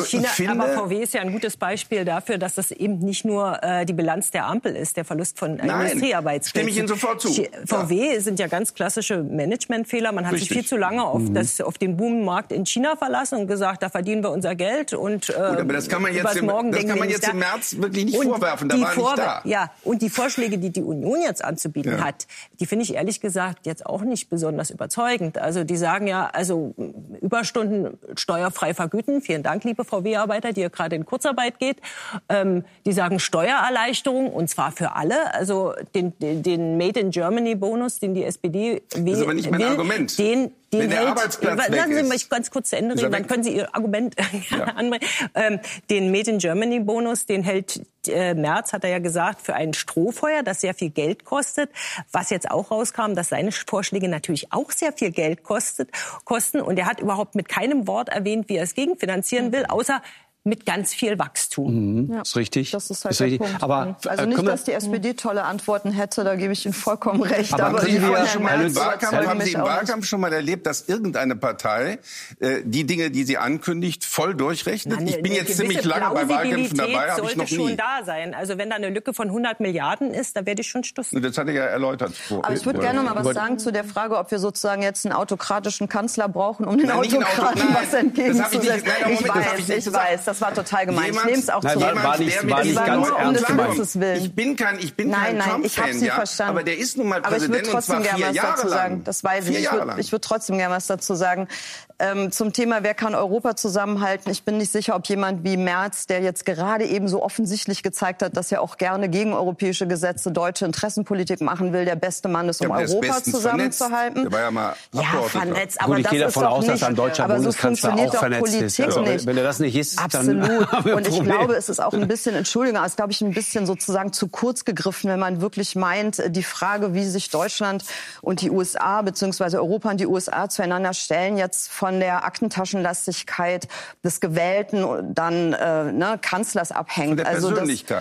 VW ist ja ein gutes Beispiel dafür, dass das eben nicht nur die Bilanz der Ampel ist, der Verlust von Industriearbeitsplätzen. Stimme ich Ihnen sofort zu. VW sind ja ganz klassische Managementfehler. Man hat sich viel zu lange auf den Boommarkt in China verlassen und gesagt, da verdienen wir unser Geld. Und, gut, aber das kann man jetzt im März wirklich nicht vorwerfen, da war er nicht da. Ja, und die Vorschläge, die Union jetzt anzubieten hat, die finde ich ehrlich gesagt jetzt auch nicht besonders überzeugend. Also die sagen ja, also Überstunden steuerfrei vergüten. Vielen Dank, liebe VW-Arbeiter, die ja gerade in Kurzarbeit geht. Die sagen Steuererleichterung, und zwar für alle. Also den Made in Germany Bonus, den die SPD will. Das ist aber nicht mein Argument. Wenn der Arbeitsplatz weg ist. Lassen Sie mich ganz kurz zu Ende reden, dann können Sie Ihr Argument gerne anbringen. Den Made in Germany Bonus, den hält Merz, hat er ja gesagt, für ein Strohfeuer, das sehr viel Geld kostet. Was jetzt auch rauskam, dass seine Vorschläge natürlich auch sehr viel Geld kosten. Und er hat überhaupt mit keinem Wort erwähnt, wie er es gegenfinanzieren will, außer mit ganz viel Wachstum. Ja. Ist richtig. Das ist halt der Punkt. Aber, also nicht, dass die SPD tolle Antworten hätte, da gebe ich Ihnen vollkommen recht. Aber haben Sie im Wahlkampf schon mal erlebt, dass irgendeine Partei die Dinge, die sie ankündigt, voll durchrechnet? Ich bin jetzt ziemlich lange bei Wahlkämpfen dabei, habe ich noch nie. Schon da sein. Also wenn da eine Lücke von 100 Milliarden ist, da werde ich schon stutzen. Das hat er ja erläutert. Aber ich würde gerne noch mal was sagen zu der Frage, ob wir sozusagen jetzt einen autokratischen Kanzler brauchen, um den Autokraten was entgegenzusetzen. Ich weiß. Das war total gemein. Ich nehme es auch zurück. War nicht ganz ernst gemeint. Ich bin kein Trump-Fan, ich habe Sie verstanden. Aber der ist nun mal Präsident und zwar 4 Jahre lang. Das weiß ich. Ich würde trotzdem gerne was dazu sagen. Zum Thema, wer kann Europa zusammenhalten? Ich bin nicht sicher, ob jemand wie Merz, der jetzt gerade eben so offensichtlich gezeigt hat, dass er auch gerne gegen europäische Gesetze deutsche Interessenpolitik machen will, der beste Mann ist, um Europa zusammenzuhalten. Der war ja mal vernetzt, aber gut, ich gehe davon aus, dass ein deutscher Bundeskanzler auch vernetzt ist. Also, wenn er das nicht ist, absolut. Und ich glaube, es ist auch ein bisschen, Entschuldigung, es ist, glaube ich, ein bisschen sozusagen zu kurz gegriffen, wenn man wirklich meint, die Frage, wie sich Deutschland und die USA bzw. Europa und die USA zueinander stellen, jetzt von der Aktentaschenlastigkeit des gewählten dann Kanzlers abhängt. Von der Persönlichkeit.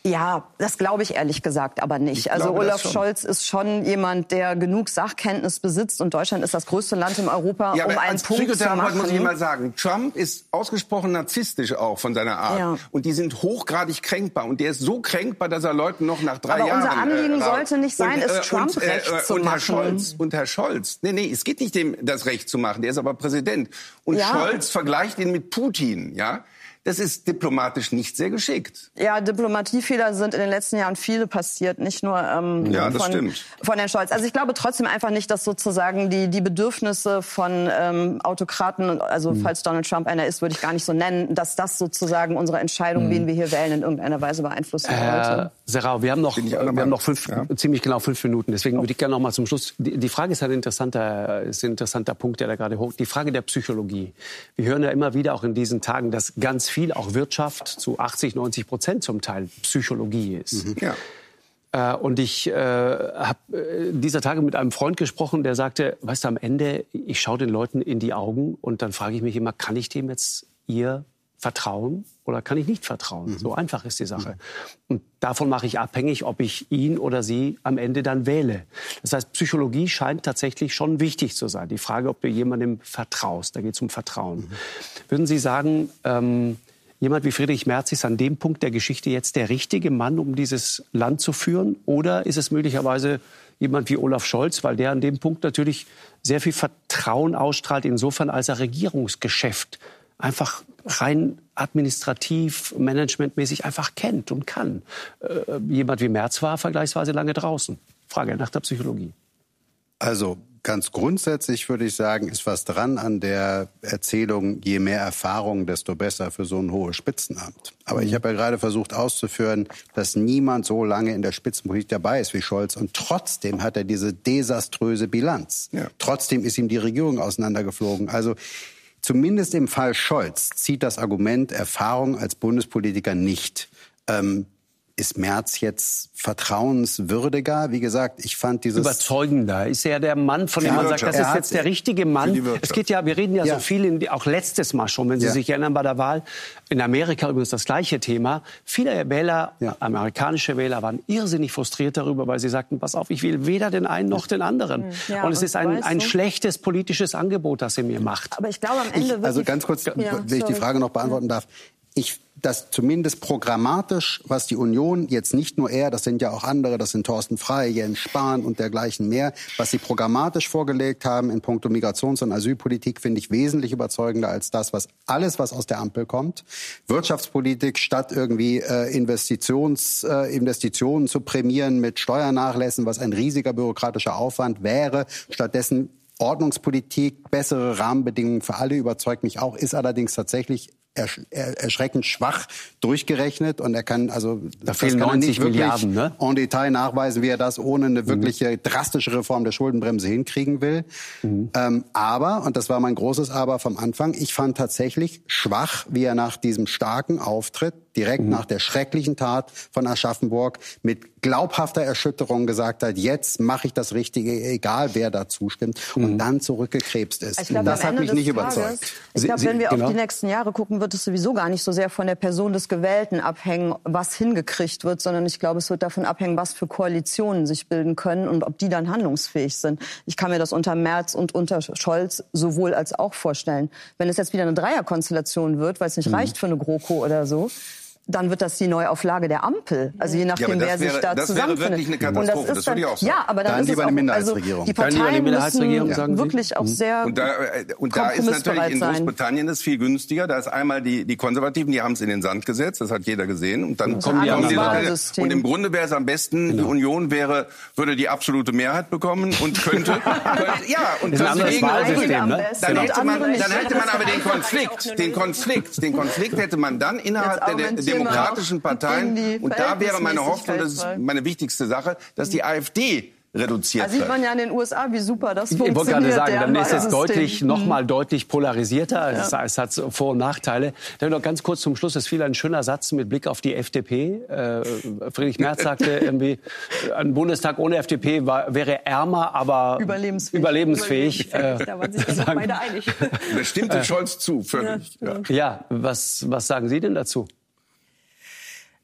Ja, das glaube ich ehrlich gesagt aber nicht. Also Olaf Scholz ist schon jemand, der genug Sachkenntnis besitzt und Deutschland ist das größte Land in Europa, ja, um einen Punkt zu machen. Muss ich mal sagen, Trump ist ausgesprochen narzisstisch auch von seiner Art. Ja. Und die sind hochgradig kränkbar. Und der ist so kränkbar, dass er Leuten noch nach 3 Jahren... Aber unser Anliegen sollte nicht sein, es Trump recht zu machen. Herr Scholz, nee, es geht nicht dem, das Recht zu machen. Der ist aber Präsident. Und Scholz vergleicht ihn mit Putin, ja? Das ist diplomatisch nicht sehr geschickt. Ja, Diplomatiefehler sind in den letzten Jahren viele passiert, nicht nur von Herrn Scholz. Also ich glaube trotzdem einfach nicht, dass sozusagen die Bedürfnisse von Autokraten, also falls Donald Trump einer ist, würde ich gar nicht so nennen, dass das sozusagen unsere Entscheidung, wen wir hier wählen, in irgendeiner Weise beeinflussen sollte. Serrao, wir haben noch ziemlich genau 5 Minuten. Deswegen würde ich gerne noch mal zum Schluss. Die Frage ist ein interessanter Punkt, der da gerade hoch. Die Frage der Psychologie. Wir hören ja immer wieder auch in diesen Tagen, dass ganz viel auch Wirtschaft zu 80-90% zum Teil Psychologie ist. Und ich habe dieser Tage mit einem Freund gesprochen, der sagte, weißt du, am Ende, ich schaue den Leuten in die Augen und dann frage ich mich immer, kann ich dem jetzt vertrauen oder kann ich nicht vertrauen? So einfach ist die Sache. Und davon mache ich abhängig, ob ich ihn oder sie am Ende dann wähle. Das heißt, Psychologie scheint tatsächlich schon wichtig zu sein. Die Frage, ob du jemandem vertraust, da geht es um Vertrauen. Würden Sie sagen, jemand wie Friedrich Merz ist an dem Punkt der Geschichte jetzt der richtige Mann, um dieses Land zu führen? Oder ist es möglicherweise jemand wie Olaf Scholz, weil der an dem Punkt natürlich sehr viel Vertrauen ausstrahlt, insofern als er Regierungsgeschäft einfach rein administrativ, managementmäßig einfach kennt und kann. Jemand wie Merz war vergleichsweise lange draußen. Frage nach der Psychologie. Also ganz grundsätzlich würde ich sagen, ist was dran an der Erzählung, je mehr Erfahrung, desto besser für so ein hohes Spitzenamt. Aber ich habe ja gerade versucht auszuführen, dass niemand so lange in der Spitzenpolitik dabei ist wie Scholz. Und trotzdem hat er diese desaströse Bilanz. Ja. Trotzdem ist ihm die Regierung auseinandergeflogen. Also zumindest im Fall Scholz zieht das Argument Erfahrung als Bundespolitiker nicht. Ist Merz jetzt vertrauenswürdiger? Wie gesagt, ich fand dieses... Überzeugender. Ist er der Mann, von dem man sagt, das ist jetzt der richtige Mann? Es geht ja, wir reden ja so viel, auch letztes Mal schon, wenn Sie sich erinnern, bei der Wahl. In Amerika übrigens das gleiche Thema. Viele Wähler, amerikanische Wähler, waren irrsinnig frustriert darüber, weil sie sagten, pass auf, ich will weder den einen noch den anderen. Und es ist ein schlechtes politisches Angebot, das er mir macht. Aber ich glaube, am Ende... Also ganz kurz, wenn ich die Frage noch beantworten darf. Das zumindest programmatisch, was die Union, jetzt nicht nur er, das sind ja auch andere, das sind Thorsten Frey, Jens Spahn und dergleichen mehr, was sie programmatisch vorgelegt haben in puncto Migrations- und Asylpolitik, finde ich wesentlich überzeugender als das, was aus der Ampel kommt. Wirtschaftspolitik statt irgendwie Investitionen zu prämieren mit Steuernachlässen, was ein riesiger bürokratischer Aufwand wäre, stattdessen Ordnungspolitik, bessere Rahmenbedingungen für alle überzeugt mich auch, ist allerdings tatsächlich erschreckend schwach durchgerechnet und er kann da fehlen 90 Milliarden, ne? En Detail nachweisen, wie er das ohne eine wirkliche drastische Reform der Schuldenbremse hinkriegen will. Aber, und das war mein großes Aber vom Anfang, ich fand tatsächlich schwach, wie er nach diesem starken Auftritt direkt nach der schrecklichen Tat von Aschaffenburg mit glaubhafter Erschütterung gesagt hat, jetzt mache ich das Richtige, egal wer da zustimmt, und dann zurückgekrebst ist. Ich glaub, das hat mich nicht überzeugt. Ich glaube, wenn wir auf die nächsten Jahre gucken, wird es sowieso gar nicht so sehr von der Person des Gewählten abhängen, was hingekriegt wird, sondern ich glaube, es wird davon abhängen, was für Koalitionen sich bilden können und ob die dann handlungsfähig sind. Ich kann mir das unter Merz und unter Scholz sowohl als auch vorstellen. Wenn es jetzt wieder eine Dreierkonstellation wird, weil es nicht reicht für eine GroKo oder so, dann wird das die Neuauflage der Ampel. Also je nachdem, wer sich da zusammenfindet. Das wäre wirklich eine Katastrophe, das würde ich auch sagen. Ja, aber dann ist es auch, also die Parteien müssen wirklich auch sehr und da ist natürlich in Großbritannien das viel günstiger. Da ist einmal die Konservativen, die haben es in den Sand gesetzt, das hat jeder gesehen. Und dann kommen die anderen. Und im Grunde wäre es am besten, die Union würde die absolute Mehrheit bekommen und könnte und könnte gegen dann hätte man aber den Konflikt hätte man dann innerhalb der demokratischen Parteien. Und da wäre meine Hoffnung, das ist meine wichtigste Sache, dass die AfD reduziert wird. Da sieht man ja in den USA, wie super das funktioniert. Ich wollte gerade sagen, dann ist es nochmal deutlich polarisierter. Ja. Es hat Vor- und Nachteile. Dann noch ganz kurz zum Schluss. Es fiel ein schöner Satz mit Blick auf die FDP. Friedrich Merz sagte irgendwie, ein Bundestag ohne FDP wäre ärmer, aber überlebensfähig. Da waren sich beide einig. Das stimmte Scholz zu, völlig. Ja, was sagen Sie denn dazu?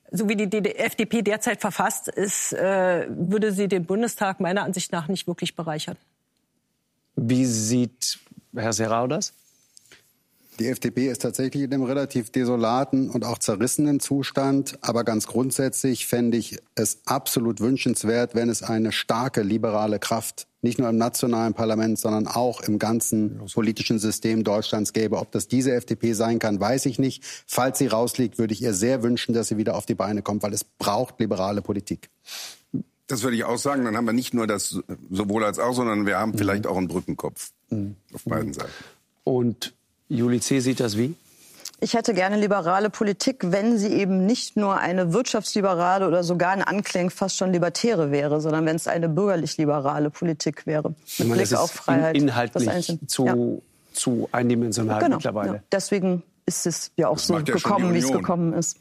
So wie die FDP derzeit verfasst ist, würde sie den Bundestag meiner Ansicht nach nicht wirklich bereichern. Wie sieht Herr Serrao das? Die FDP ist tatsächlich in einem relativ desolaten und auch zerrissenen Zustand. Aber ganz grundsätzlich fände ich es absolut wünschenswert, wenn es eine starke liberale Kraft nicht nur im nationalen Parlament, sondern auch im ganzen politischen System Deutschlands gäbe. Ob das diese FDP sein kann, weiß ich nicht. Falls sie rausliegt, würde ich ihr sehr wünschen, dass sie wieder auf die Beine kommt, weil es braucht liberale Politik. Das würde ich auch sagen. Dann haben wir nicht nur das sowohl als auch, sondern wir haben vielleicht auch einen Brückenkopf auf beiden Seiten. Und Julie C. sieht das wie? Ich hätte gerne liberale Politik, wenn sie eben nicht nur eine wirtschaftsliberale oder sogar in Anklang fast schon libertäre wäre, sondern wenn es eine bürgerlich-liberale Politik wäre. Mit Blick auf Freiheit. Inhaltlich zu eindimensional mittlerweile. Ja. Deswegen ist es ja auch das so gekommen, wie es gekommen ist.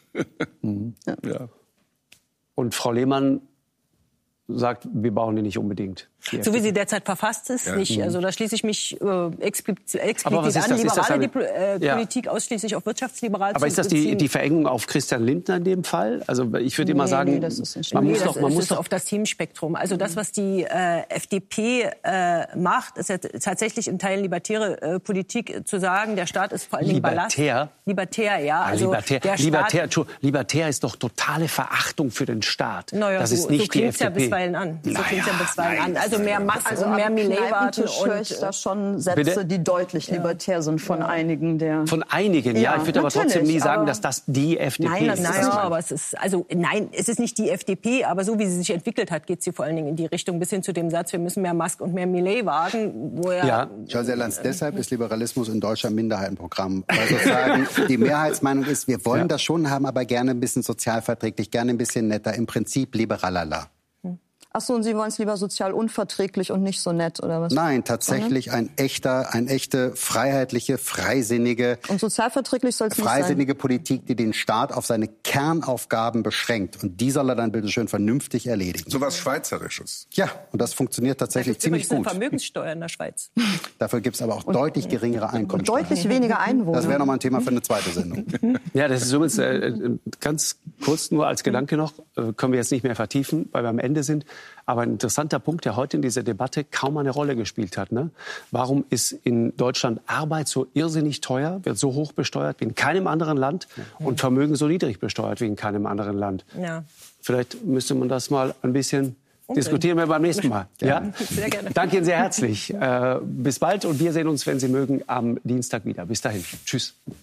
Ja. Und Frau Lehmann sagt, wir brauchen die nicht unbedingt. So wie sie derzeit verfasst ist, nicht. Also da schließe ich mich explizit an. Liberale Politik ausschließlich auf wirtschaftsliberal aber zu ist das die Verengung auf Christian Lindner in dem Fall? Also ich würde immer sagen, das ist auf das Themenspektrum. Also das, was die FDP macht, ist ja tatsächlich in Teilen libertäre Politik zu sagen, der Staat ist vor allen Dingen Ballast. Libertär, ja. Also libertär ist doch totale Verachtung für den Staat. Naja, das ist nicht so klingt's ja bisweilen an. Also mehr Massen und mehr Millet-Warten. Höre ich da schon Sätze, die deutlich libertär sind von einigen der... Von einigen, ja. Ich würde aber trotzdem nie sagen, dass das die FDP ist. Nein, es ist nicht die FDP, aber so wie sie sich entwickelt hat, geht sie vor allen Dingen in die Richtung bis hin zu dem Satz, wir müssen mehr Musk und mehr Millet wagen. Charles Erlanz, deshalb ist Liberalismus in Deutschland Minderheitenprogramm. Weil sozusagen die Mehrheitsmeinung ist, wir wollen das schon haben, aber gerne ein bisschen sozialverträglich, gerne ein bisschen netter. Im Prinzip liberalala. Ach so, und Sie wollen es lieber sozial unverträglich und nicht so nett, oder was? Nein, tatsächlich eine echte freiheitliche, freisinnige, und sozialverträglich soll es nicht freisinnige sein. Politik, die den Staat auf seine Kernaufgaben beschränkt. Und die soll er dann bitte schön vernünftig erledigen. So was Schweizerisches. Ja, und das funktioniert tatsächlich ziemlich gut. Es gibt Vermögenssteuer in der Schweiz. Dafür gibt es aber auch deutlich geringere Einkommen. Deutlich weniger Einwohner. Das wäre nochmal ein Thema für eine zweite Sendung. Ja, das ist übrigens ganz kurz nur als Gedanke noch, können wir jetzt nicht mehr vertiefen, weil wir am Ende sind. Aber ein interessanter Punkt, der heute in dieser Debatte kaum eine Rolle gespielt hat. Ne? Warum ist in Deutschland Arbeit so irrsinnig teuer, wird so hoch besteuert wie in keinem anderen Land und Vermögen so niedrig besteuert wie in keinem anderen Land? Ja. Vielleicht müsste man das mal ein bisschen diskutieren wir beim nächsten Mal. Ja? Sehr gerne. Danke Ihnen sehr herzlich. Bis bald und wir sehen uns, wenn Sie mögen, am Dienstag wieder. Bis dahin. Tschüss.